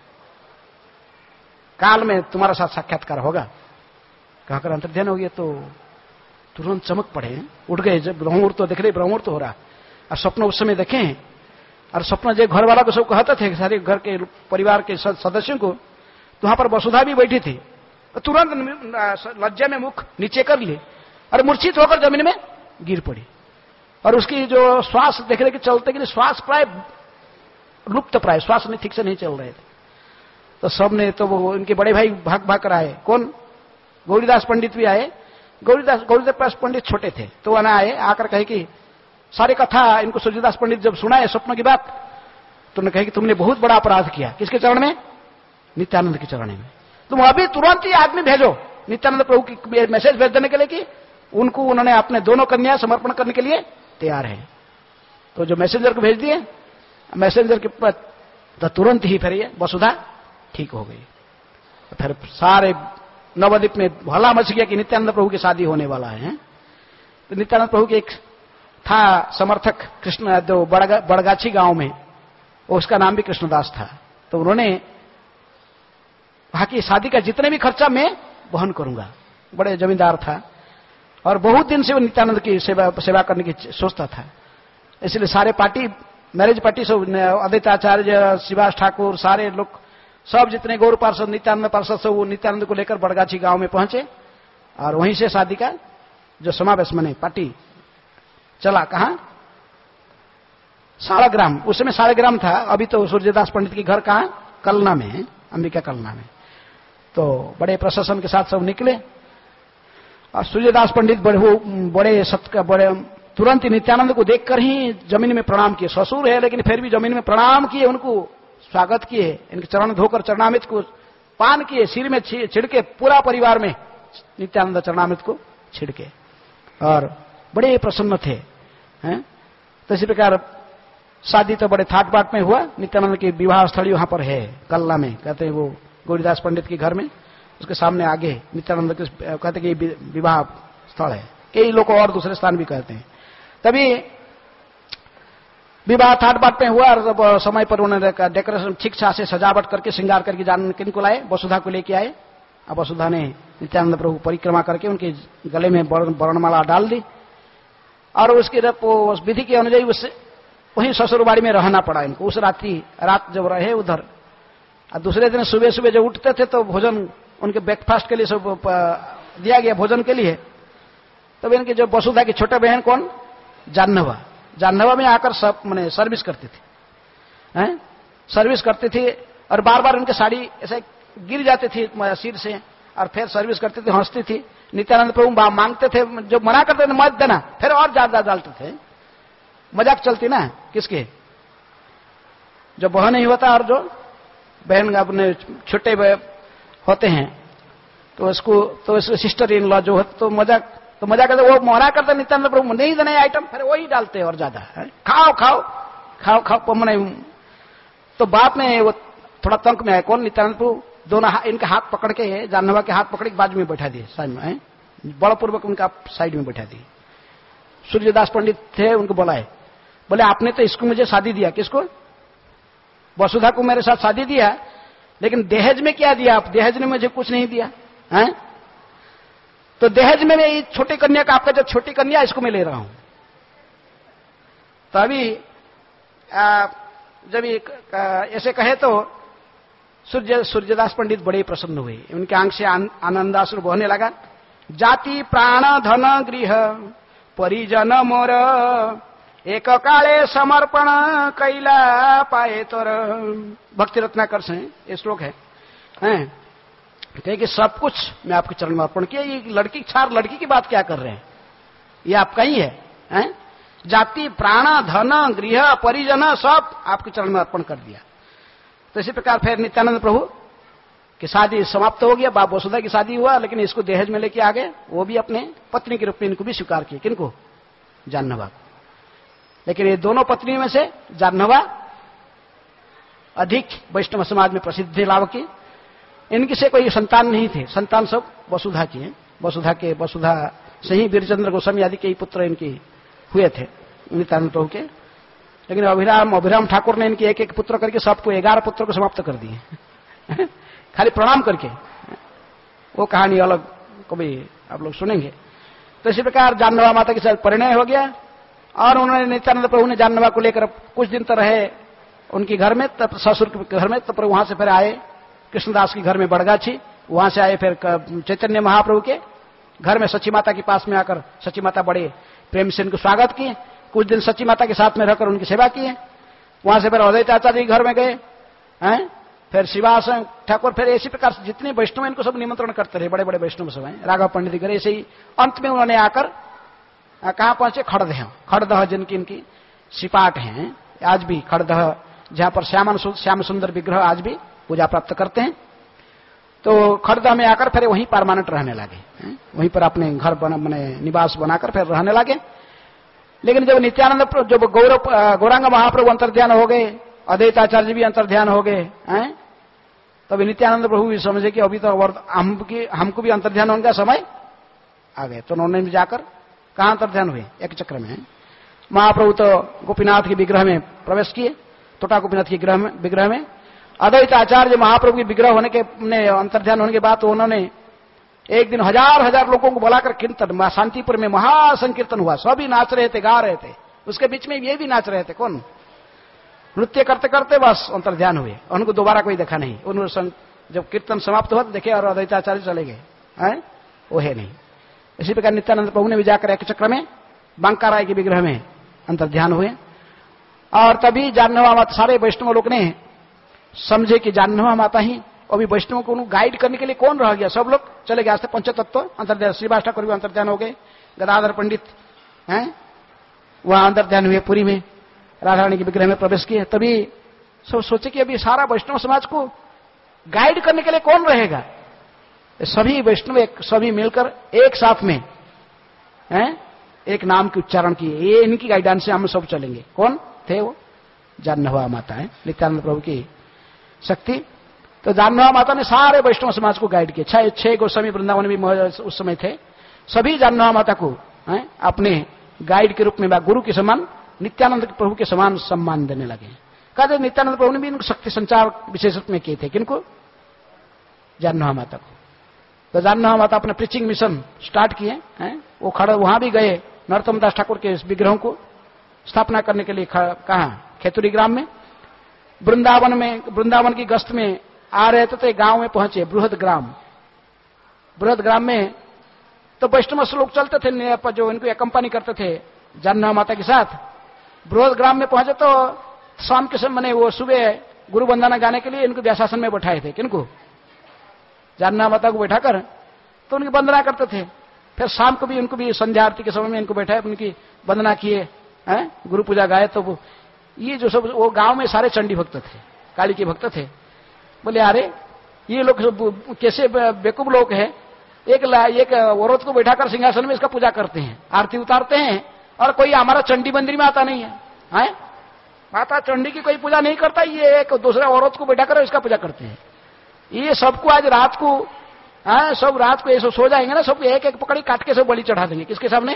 Speaker 1: काल में तुम्हारा साथ साक्षात्कार होगा। कहकर अंतर्ध्यान हो गया तो तुरंत चमक पड़े, उठ गए। जब ब्रह्ममुहूर्त तो देख रहे, ब्रह्ममुहूर्त हो रहा, और स्वप्न उस समय देखे, और स्वप्न जो घर वाला को सब कहते थे, सारे घर के परिवार के सदस्यों को, तो वहां पर वसुधा भी बैठी थी, तो तुरंत लज्जा में मुख नीचे कर लिए और मूर्छित होकर जमीन में गिर पड़ी। और उसकी जो श्वास देख रहे कि चलते कि श्वास प्राय लुप्त, प्राय श्वास नहीं ठीक से नहीं चल रहे थे। तो सबने, तो वो इनके बड़े भाई भाग भाग कर आए। कौन? गौरीदास पंडित भी आए। गौरीदास पंडित छोटे थे, तो वहां आए, आकर कहे कि सारी कथा इनको सूर्यदास पंडित जब सुनाए स्वप्न की बात, तो उन्होंने कहा कि तुमने बहुत बड़ा अपराध किया। किसके चरण में? नित्यानंद के चरण में। तुम अभी तुरंत ही आदमी भेजो नित्यानंद प्रभु की मैसेज भेज देने के लिए कि उनको, उन्होंने अपने दोनों कन्या समर्पण करने के लिए तैयार है। तो जो मैसेंजर को भेज दिए, मैसेंजर के पास, तो तुरंत ही फिर ये वसुधा ठीक हो गई। तो फिर सारे नवद्वीप में भला मच गया कि नित्यानंद प्रभु की शादी होने वाला है। तो नित्यानंद प्रभु के एक था समर्थक, कृष्ण, जो बड़गाछी गांव में, उसका नाम भी कृष्णदास था। तो उन्होंने कहा कि शादी का जितने भी खर्चा मैं वहन करूंगा। बड़े जमींदार था और बहुत दिन से वो नित्यानंद की सेवा करने की सोचता था। इसलिए सारे पार्टी, मैरिज पार्टी सब, अद्वैताचार्य, शिवास ठाकुर, सारे लोग, सब जितने गौर पार्षद, नित्यानंद पार्षद, सब वो नित्यानंद को लेकर बड़गाछी गांव में पहुंचे और वहीं से शादी का जो समावेश मने पार्टी चला। कहां? साड़ग्राम। उस समय साड़ग्राम था, अभी तो सूर्यदास पंडित के घर कहां? कलना में है, अंबिका कलना में। तो बड़े प्रशासन के साथ सब निकले और सूर्यदास पंडित बड़े तुरंत ही नित्यानंद को देखकर ही जमीन में प्रणाम किए। ससुर है लेकिन फिर भी जमीन में प्रणाम किए, उनको स्वागत किए, इनके चरण धोकर चरणामृत को पान किए, सिर में छिड़के, पूरा परिवार में नित्यानंद चरणामृत को छिड़के और बड़े प्रसन्न थे। तो इसी प्रकार शादी तो बड़े ठाट बाट में हुआ। नित्यानंद की विवाह स्थली वहां पर है, कल्ला में, कहते हैं वो गौरीदास पंडित के घर में, उसके सामने आगे नित्यानंद के कहते कि विवाह स्थल है। कई लोग और दूसरे स्थान भी कहते हैं। तभी विवाह ठाट बाट में हुआ और जब समय पर उन्होंने डेकोरेशन ठीक से सजावट करके श्रृंगार करके जान किनको लाए? वसुधा को लेके आए। अब वसुधा ने नित्यानंद प्रभु परिक्रमा करके उनके गले में वर्णमाला डाल दी और उसकी उस विधि के अनुଯାयी उससे वहीं ससुरबाड़ी में रहना पड़ा इनको। उस रात जब रहे उधर, और दूसरे दिन सुबह सुबह जब उठते थे तो भोजन उनके ब्रेकफास्ट के लिए सब दिया गया भोजन के लिए। तब इनकी जो वसुधा की छोटे बहन कौन? जाह्नवा में आकर सब मैंने सर्विस करती थी, सर्विस करती थी और बार बार उनकी साड़ी ऐसे गिर जाती थी सिर से और फिर सर्विस करती थी, हंसती थी। नित्यानंद प्रभु मांगते थे, जो मना करते थे मत देना, फिर और ज्यादा डालते थे। मजाक चलती ना किसके? जो बहन नहीं होता और जो बहन अपने छोटे होते हैं तो इसको सिस्टर इन लॉ जो तो मजाक करते, वो मना करते नित्यानंद प्रभु नहीं देना आइटम, फिर वही डालते और ज्यादा खाओ खाओ खाओ खाओ मैंने। तो बात में वो थोड़ा तंक में आया। कौन? नित्यानंद प्रभु दोनों इनके हाथ पकड़ के, जाह्नवा के हाथ पकड़ के बाजू में बैठा दिए, साइड में बड़पूर्वक उनका साइड में बैठा दिए। सूर्यदास पंडित थे, उनको बुलाए, बोले आपने तो इसको मुझे शादी दिया, किसको? वसुधा को मेरे साथ शादी दिया, लेकिन दहेज में क्या दिया आप? दहेज ने मुझे कुछ नहीं दिया है। तो दहेज में मैं छोटी कन्या का, आपका जो छोटी कन्या इसको मैं ले रहा हूं। तो अभी जब ऐसे कहे तो सूर्यदास पंडित बड़े प्रसन्न हुए, उनके आंख से आनंदाश्रु बहने लगा। जाति प्राण धन गृह परिजन मोर एक काले समर्पण कैला पाए तोर। भक्ति रत्नाकर से ये श्लोक है, कहे कि सब कुछ मैं आपके चरण में अर्पण किया। ये लड़की की बात क्या कर रहे हैं? ये आपका ही है? जाति, प्राण, धन, गृह, परिजन सब आपके चरण में अर्पण कर दिया। तो इसी प्रकार फिर नित्यानंद प्रभु की शादी समाप्त हो गया, बाप वसुधा की शादी हुआ, लेकिन इसको दहेज में लेके आ गए। वो भी अपने पत्नी के रूप में इनको भी स्वीकार किए। किनको? जाह्नवा। लेकिन ये दोनों पत्नियों में से जाह्नवा अधिक वैष्णव समाज में प्रसिद्धि लाभ की। इनकी से कोई संतान नहीं थे, संतान सब वसुधा की है। वसुधा से ही वीरचंद्र गोस्वामी आदि के ही पुत्र इनकी हुए थे नित्यानंद प्रभु के। लेकिन अभिराम ठाकुर ने इनके एक एक पुत्र करके सबको 11 पुत्र को समाप्त कर दिए खाली प्रणाम करके। वो कहानी अलग कभी आप लोग सुनेंगे। तो इसी प्रकार जाह्नवा माता के साथ परिणय हो गया और उन्होंने नित्यानंद प्रभु ने जाह्नवा को लेकर कुछ दिन तो रहे उनके घर में, तब ससुर के घर में। तब वहां से फिर आए कृष्णदास के घर में बड़गाछी, वहां से आए फिर चैतन्य महाप्रभु के घर में सची माता के पास में आकर सची माता बड़े प्रेम से इनको स्वागत किए। कुछ दिन सची माता के साथ में रहकर उनकी सेवा किए। वहां से फिर अद्वैताचार्य के घर में गए हैं, फिर शिवास ठाकुर, फिर इसी प्रकार से जितने वैष्णव इनको सब निमंत्रण करते रहे, बड़े बड़े वैष्णव सब हैं, राघव पंडित करे। ऐसे ही अंत में उन्होंने आकर कहां पहुंचे? खड़दह जिनकी इनकी सिपाट हैं आज भी, खड़दह जहां पर श्याम सुंदर विग्रह आज भी पूजा प्राप्त करते हैं। तो खड़दह में आकर फिर वहीं परमानेंट रहने लगे, वहीं पर अपने घर बने निवास बनाकर फिर रहने लगे। लेकिन जब नित्यानंद जब गौरांग महाप्रभु अंतर्ध्यान हो गए, अद्वैताचार्य भी अंतर्ध्यान हो गए हैं, तब नित्यानंद प्रभु भी समझे कि अभी तो हमको भी अंतर्ध्यान होने का समय आ गए। तो उन्होंने भी जाकर कहां अंतर्ध्यान हुए? एक चक्र में। महाप्रभु तो गोपीनाथ के विग्रह में प्रवेश किए, तोटा गोपीनाथ के विग्रह में। अद्वैताचार्य महाप्रभु के विग्रह होने के अंतर्ध्यान होने के बाद तो उन्होंने एक दिन हजार लोगों को बुलाकर कीर्तन, शांतिपुर में महासंकीर्तन हुआ। सभी नाच रहे थे, गा रहे थे, उसके बीच में ये भी नाच रहे थे। कौन? नृत्य करते करते बस अंतर्ध्यान हुए। उनको दोबारा कोई देखा नहीं। उन्होंने जब कीर्तन समाप्त हुआ तो देखे और अद्वैताचार्य चले गए, वो है नहीं। इसी प्रकार नित्यानंद प्रभु ने भी जाकर एक चक्र में बांका राय के विग्रह में अंतर्ध्यान हुए। और तभी जाह्नवा माता, सारे वैष्णव लोग ने समझे कि जाह्नवा माता ही, अभी वैष्णव को गाइड करने के लिए कौन रह गया? सब लोग चले गए। आज तक पंचतत्व अंतर्ध्यान, श्रीवास ठाकुर भी अंतर्ध्यान हो गए, गदाधर पंडित हैं वहां अंतर्ध्यान हुए पुरी में, राधा रानी के विग्रह में प्रवेश किए। तभी सब सोचे कि अभी सारा वैष्णव समाज को गाइड करने के लिए कौन रहेगा? सभी वैष्णव सभी मिलकर एक साथ में एक नाम के उच्चारण किए, ये इनकी गाइडेंस से हम सब चलेंगे। कौन थे वो? जाह्नवा माता है, नित्यानंद प्रभु की शक्ति। तो जाह्नवा माता ने सारे वैष्णव समाज को गाइड किया। 6 गोस्वामी वृंदावन भी उस समय थे। सभी जाह्नवा माता को अपने गाइड के रूप में गुरु के समान, नित्यानंद प्रभु के समान सम्मान देने लगे। कहा नित्यानंद प्रभु ने भी इनको शक्ति संचार विशेष रूप में किए थे। किनको? जाह्नवा माता को। तो जाह्नवा माता अपने प्रीचिंग मिशन स्टार्ट किए हैं। वो खड़े वहां भी गए, नरोत्तम दास ठाकुर के विग्रहों को स्थापना करने के लिए। कहा? खेतुरी ग्राम में। वृंदावन की गश्त में आ रहे थे तो एक गांव में पहुंचे, बृहद ग्राम में। तो वैष्णव लोग चलते थे जो इनको कंपनी करते थे जाह्नवा माता के साथ। बृहद ग्राम में पहुंचे तो शाम के समय वो सुबह गुरु वंदना गाने के लिए इनको व्यासासन में बैठाए थे। किनको? जाह्नवा माता को बैठाकर तो उनकी वंदना करते थे। फिर शाम को भी उनको भी संध्या आरती के समय में इनको बैठाए, उनकी वंदना किए, गुरु पूजा गाए। तो ये जो सब वो गांव में सारे चंडी भक्त थे, काली के भक्त थे। बोले अरे ये लोग कैसे बेवकूफ लोग हैं, एक औरत को बैठाकर सिंहासन में इसका पूजा करते हैं, आरती उतारते हैं, और कोई हमारा चंडी मंदिर में आता नहीं है, माता चंडी की कोई पूजा नहीं करता, ये एक दूसरा औरत को बैठाकर इसका पूजा करते हैं। ये सबको आज रात को सब रात को ऐसे सो जाएंगे ना, सबको एक एक पकड़ी काट के सब बलि चढ़ा देंगे। किसके सामने?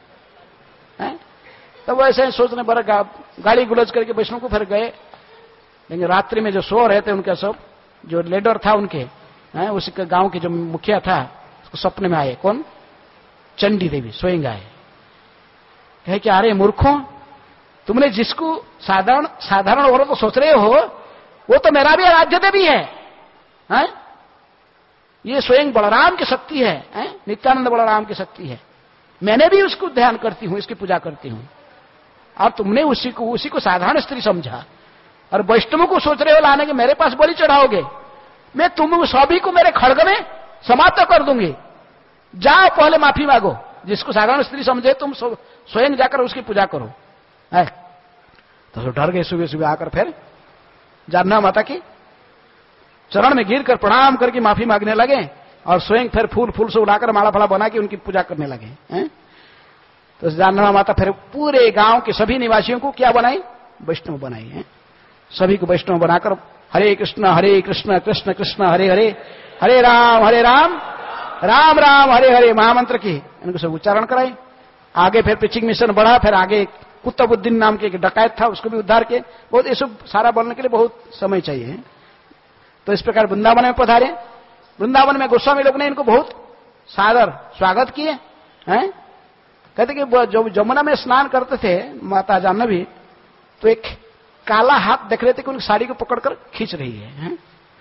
Speaker 1: तब वो ऐसे सोचने पर गाली गुलज करके वैष्णव को फिर गए। लेकिन रात्रि में जो सो रहे थे उनका सब जो लीडर था उनके, उसके गांव के जो मुखिया था, उसको सपने में आए। कौन? चंडी देवी स्वयं आए। कहे कि अरे मूर्खों, तुमने जिसको साधारण औरत को सोच रहे हो वो तो मेरा भी आराध्य देवी है। ये स्वयं बलराम की शक्ति है, नित्यानंद बलराम की शक्ति है। मैंने भी उसको ध्यान करती हूं, इसकी पूजा करती हूं, और तुमने उसी को साधारण स्त्री समझा और वैष्णव को सोच रहे हो लाने के मेरे पास बलि चढ़ाओगे। मैं तुम सभी को मेरे खड्ग में समाप्त कर दूंगी। जाओ पहले माफी मांगो, जिसको साधारण स्त्री समझे तुम स्वयं जाकर उसकी पूजा करो है। तो डर गए, सुबह सुबह आकर फिर जानना माता की चरण में गिरकर प्रणाम करके माफी मांगने लगे और स्वयं फिर फूल फूल से उड़ाकर माला फला बना के उनकी पूजा करने लगे हैं। तो जानना माता फिर पूरे गांव के सभी निवासियों को क्या बनाई, वैष्णव बनाई है। सभी को वैष्णव बनाकर हरे कृष्ण कृष्ण कृष्ण हरे हरे, हरे राम राम राम हरे हरे महामंत्र की इनको सब उच्चारण कराए। आगे फिर पिचिंग मिशन बढ़ा, फिर आगे कुतुबुद्दीन नाम के एक डकैत था, उसको भी उद्धार के। बहुत ये सब सारा बोलने के लिए बहुत समय चाहिए। तो इस प्रकार वृंदावन में पधारे। वृंदावन में गोस्वामी लोग ने इनको बहुत सादर स्वागत किए हैं। कहते कि जो जमुना में स्नान करते थे माता जाह्नवी, तो एक काला हाथ देख रहे थे कि उनकी साड़ी को पकड़कर खींच रही है।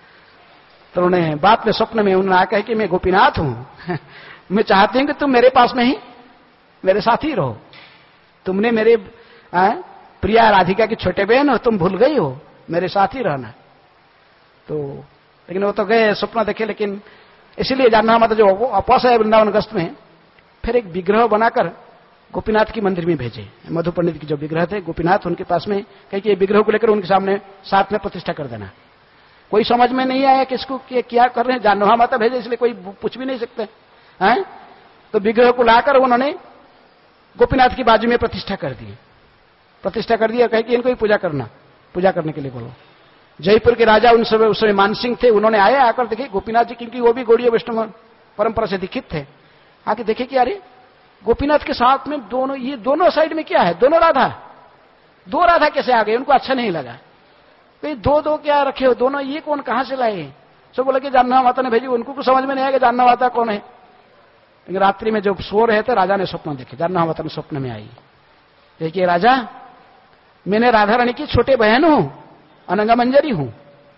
Speaker 1: तो उन्होंने बात में स्वप्न में उन्होंने कहा कि मैं गोपीनाथ हूं, मैं चाहती हूं कि तुम मेरे पास में ही मेरे साथ ही रहो। तुमने मेरे प्रिया राधिका की छोटे बहन हो, तुम भूल गई हो, मेरे साथ ही रहना। तो लेकिन वो तो गए, स्वप्न देखे। लेकिन इसीलिए जानना माता जो वापस है वृंदावन गस्त में, फिर एक विग्रह बनाकर गोपीनाथ की मंदिर में भेजे। मधु पंडित की जो विग्रह थे गोपीनाथ उनके पास में, कहे कि ये विग्रह को लेकर उनके सामने साथ में प्रतिष्ठा कर देना। कोई समझ में नहीं आया कि इसको क्या कर रहे हैं, जानना माता भेजे इसलिए कोई पूछ भी नहीं सकते हैं। तो विग्रह को लाकर उन्होंने गोपीनाथ की बाजू में प्रतिष्ठा कर दी। प्रतिष्ठा कर दिया, कहे कि इनको ही पूजा करना, पूजा करने के लिए बोलो। जयपुर के राजा उन समय मानसिंह थे, उन्होंने आए, आकर देखे गोपीनाथ जी, क्योंकि वो भी गौड़ीय वैष्णव परंपरा से दीक्षित थे। आके देखे कि अरे गोपीनाथ के साथ में दोनों, ये दोनों साइड में क्या है, दोनों राधा, दो राधा कैसे आ गए, उनको अच्छा नहीं लगा। तो दो दो क्या रखे हो दोनों, ये कौन कहां से लाए। सब बोले कि जानना माता ने भेजी। उनको कुछ समझ में नहीं आया कि जानना माता कौन है। लेकिन रात्रि में जब सो रहे थे राजा ने स्वप्न देखे, जानना माता ने स्वप्न में आई। देखिए राजा, मैंने राधा रानी की छोटे बहन हूं, अनंगा मंजरी हूं।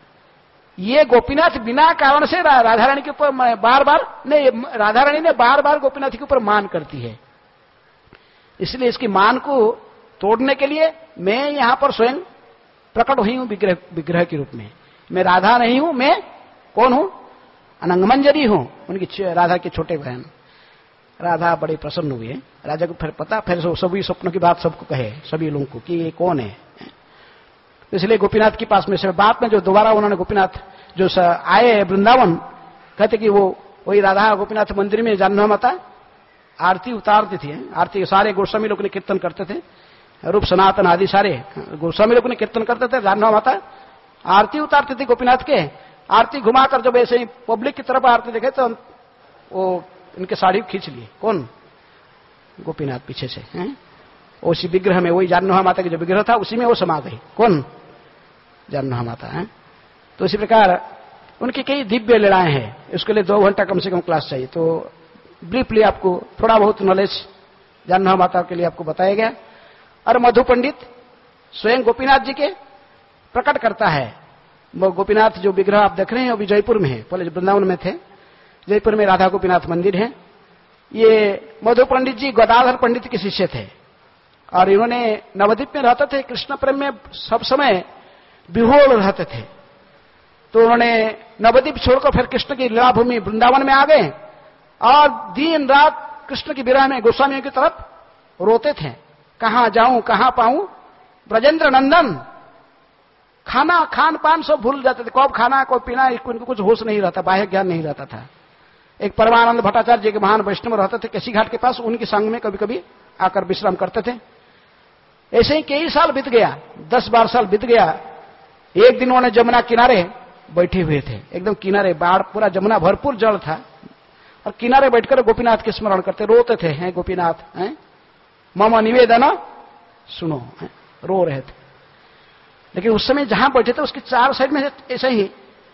Speaker 1: ये गोपीनाथ बिना कारण से राधा रानी के ऊपर बार बार नहीं, राधा रानी ने बार बार गोपीनाथ के ऊपर मान करती है, इसलिए इसकी मान को तोड़ने के लिए मैं यहां पर स्वयं प्रकट हुई हूं विग्रह के रूप में। मैं राधा नहीं हूं, मैं कौन हूं, अनंगमंजरी हूं, उनकी राधा की छोटे बहन। राधा बड़ी प्रसन्न हुई है। राजा को फिर पता, फिर सभी स्वप्नों की बात सबको कहे, सभी लोगों को कि ये कौन है। इसलिए गोपीनाथ के पास में से बात में जो दोबारा उन्होंने गोपीनाथ जो आए वृंदावन, कहते कि वो वही राधा गोपीनाथ मंदिर में जानना माता आरती उतारती थी। आरती सारे गोस्वामी लोग ने कीर्तन करते थे, रूप सनातन आदि सारे गोस्वामी लोग ने कीर्तन करते थे। जानना माता आरती उतारती थी गोपीनाथ के। आरती घुमाकर जब ऐसे ही पब्लिक की तरफ आरती देखे तो वो इनके साड़ी खींच लिए। कौन, गोपीनाथ पीछे से हैं। उसी विग्रह में, वही जानना माता की जो विग्रह था उसी में वो समा गई। कौन, जानना माता है। तो इसी प्रकार उनकी कई दिव्य लीलाएं हैं। इसके लिए 2 घंटा कम से कम क्लास चाहिए। तो ब्रीफली आपको थोड़ा बहुत नॉलेज जानना माता के लिए आपको बताया गया। और मधु पंडित स्वयं गोपीनाथ जी के प्रकट करता है। वो गोपीनाथ जो विग्रह आप देख रहे हैं अभी जयपुर में है, पहले वृंदावन में थे। जयपुर में राधा गोपीनाथ मंदिर है। ये मधु पंडित जी गदाधर पंडित के शिष्य थे और इन्होंने नवद्वीप में रहते थे। कृष्ण प्रेम में सब समय विहोल रहते थे। तो उन्होंने नवद्वीप छोड़कर फिर कृष्ण की लीला भूमि वृंदावन में आ गए और दिन रात कृष्ण की विरह में गोस्वामियों की तरफ रोते थे। कहां जाऊं, कहां पाऊं ब्रजेंद्र नंदन। खाना खान पान सब भूल जाते थे, कब खाना कब पीना, इनको कुछ होश नहीं रहता, बाह्य ज्ञान नहीं रहता था। एक परमानंद भट्टाचार्य जी के महान वैष्णव रहते थे केसी घाट के पास, उनके संग में कभी कभी आकर विश्राम करते थे। ऐसे ही कई साल बीत गया, 10-12 साल बीत गया। एक दिन उन्होंने जमुना किनारे बैठे हुए थे, एकदम किनारे, बाढ़ पूरा जमुना भरपूर जल था और किनारे बैठकर गोपीनाथ के स्मरण करते, रोते थे। हैं गोपीनाथ, हैं मम निवेदन सुनो, हैं रो रहे थे। लेकिन उस समय जहां बैठे थे उसके 4 साइड में ऐसे ही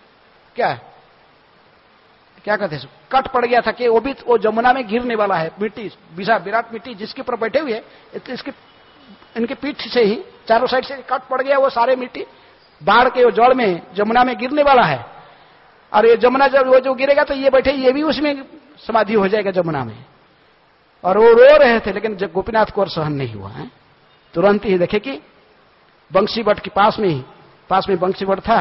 Speaker 1: क्या कहते हैं, कट पड़ गया था कि वो जमुना में गिरने वाला है। मिट्टी, विराट मिट्टी जिसके ऊपर बैठे हुए, इसके इनके पीठ से ही चारों साइड से कट पड़ गया। वो सारे मिट्टी बाढ़ के जल में जमुना में गिरने वाला है। और ये जमुना जब वो जो गिरेगा तो ये बैठे, ये भी उसमें समाधि हो जाएगा जमुना में। और वो रो रहे थे, लेकिन जब गोपीनाथ को और सहन नहीं हुआ है। तुरंत ही देखे कि बंशीवट के पास में बंशीवट था,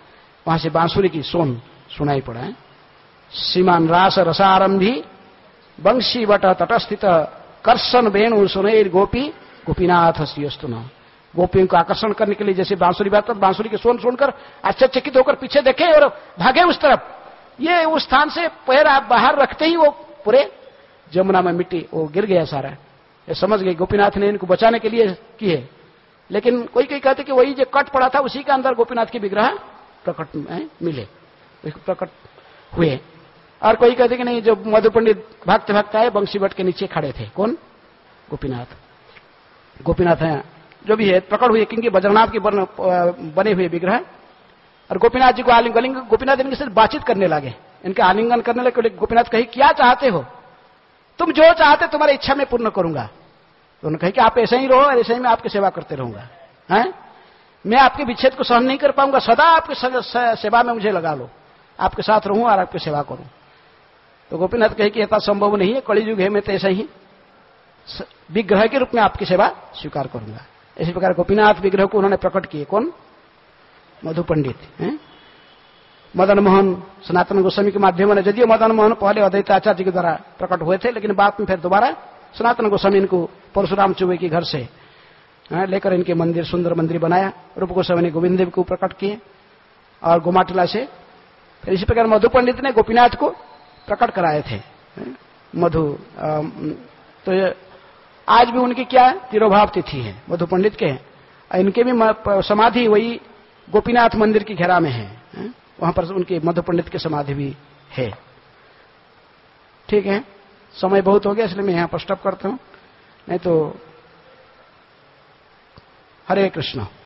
Speaker 1: वहां से बांसुरी की सोन सुनाई पड़ा है। श्रीमान रास रसारंभी बंशी वट तटस्थित कर्षण वेणु सुनैर गोपी गोपीनाथ श्रीस्तु न। गोपियों को आकर्षण करने के लिए जैसे बांसुरी बात, बांसुरी के सुन सुनकर आश्चर्यचकित होकर पीछे देखे और भागे उस तरफ। ये उस स्थान से पैर आप बाहर रखते ही वो पूरे जमुना में मिट्टी वो गिर गया सारा। ये समझ गए गोपीनाथ ने इनको बचाने के लिए की है। लेकिन कोई कोई कहते कि वही जो कट पड़ा था उसी के अंदर गोपीनाथ की विग्रह प्रकट मिले, प्रकट हुए। और कोई कहते कि नहीं, जो मधु पंडित भागते भागते आए बंशी वट के नीचे खड़े थे। कौन? गोपीनाथ। गोपीनाथ है जो भी है प्रकट हुए, क्योंकि बद्रनाथ के बने हुए विग्रह। और गोपीनाथ जी को आलिंगन, गोपीनाथ इनके साथ बातचीत करने लगे, इनके आलिंगन करने लगे। गोपीनाथ कही क्या चाहते हो? तुम जो चाहते तुम्हारी इच्छा में पूर्ण करूंगा। तो उन्होंने कहा कि आप ऐसे ही रहो और ऐसे ही मैं आपकी सेवा करते रहूंगा। हैं? मैं आपके विच्छेद को सहन नहीं कर पाऊंगा, सदा आपकी सेवा में मुझे लगा लो, आपके साथ रहूं और आपकी सेवा करूं। तो गोपीनाथ कहे कि ऐसा संभव नहीं है, कलियुग है, मैं तो ऐसा ही विग्रह के रूप में आपकी सेवा स्वीकार करूंगा। इसी प्रकार गोपीनाथ विग्रह को उन्होंने प्रकट किए। कौन? मधु पंडित। मदन मोहन सनातन गोस्वामी के माध्यम से, यदि मदन मोहन पहले अद्वैत आचार्य जी के द्वारा प्रकट हुए थे, लेकिन बाद में फिर दोबारा सनातन गोस्वामी इनको परशुराम चौबे के घर से लेकर इनके मंदिर, सुंदर मंदिर बनाया। रूप गोस्वामी ने गोविंद देव को प्रकट किए और गोमाटिला से। फिर इसी प्रकार मधु पंडित ने गोपीनाथ को प्रकट कराए थे। मधु तो आज भी उनकी क्या तिरोभाव तिथि है मधु पंडित के। इनके भी समाधि वही गोपीनाथ मंदिर की घेरा में है, वहां पर उनके मधु पंडित की समाधि भी है। ठीक है, समय बहुत हो गया इसलिए मैं यहां पर स्टॉप करता हूं, नहीं तो। हरे कृष्ण।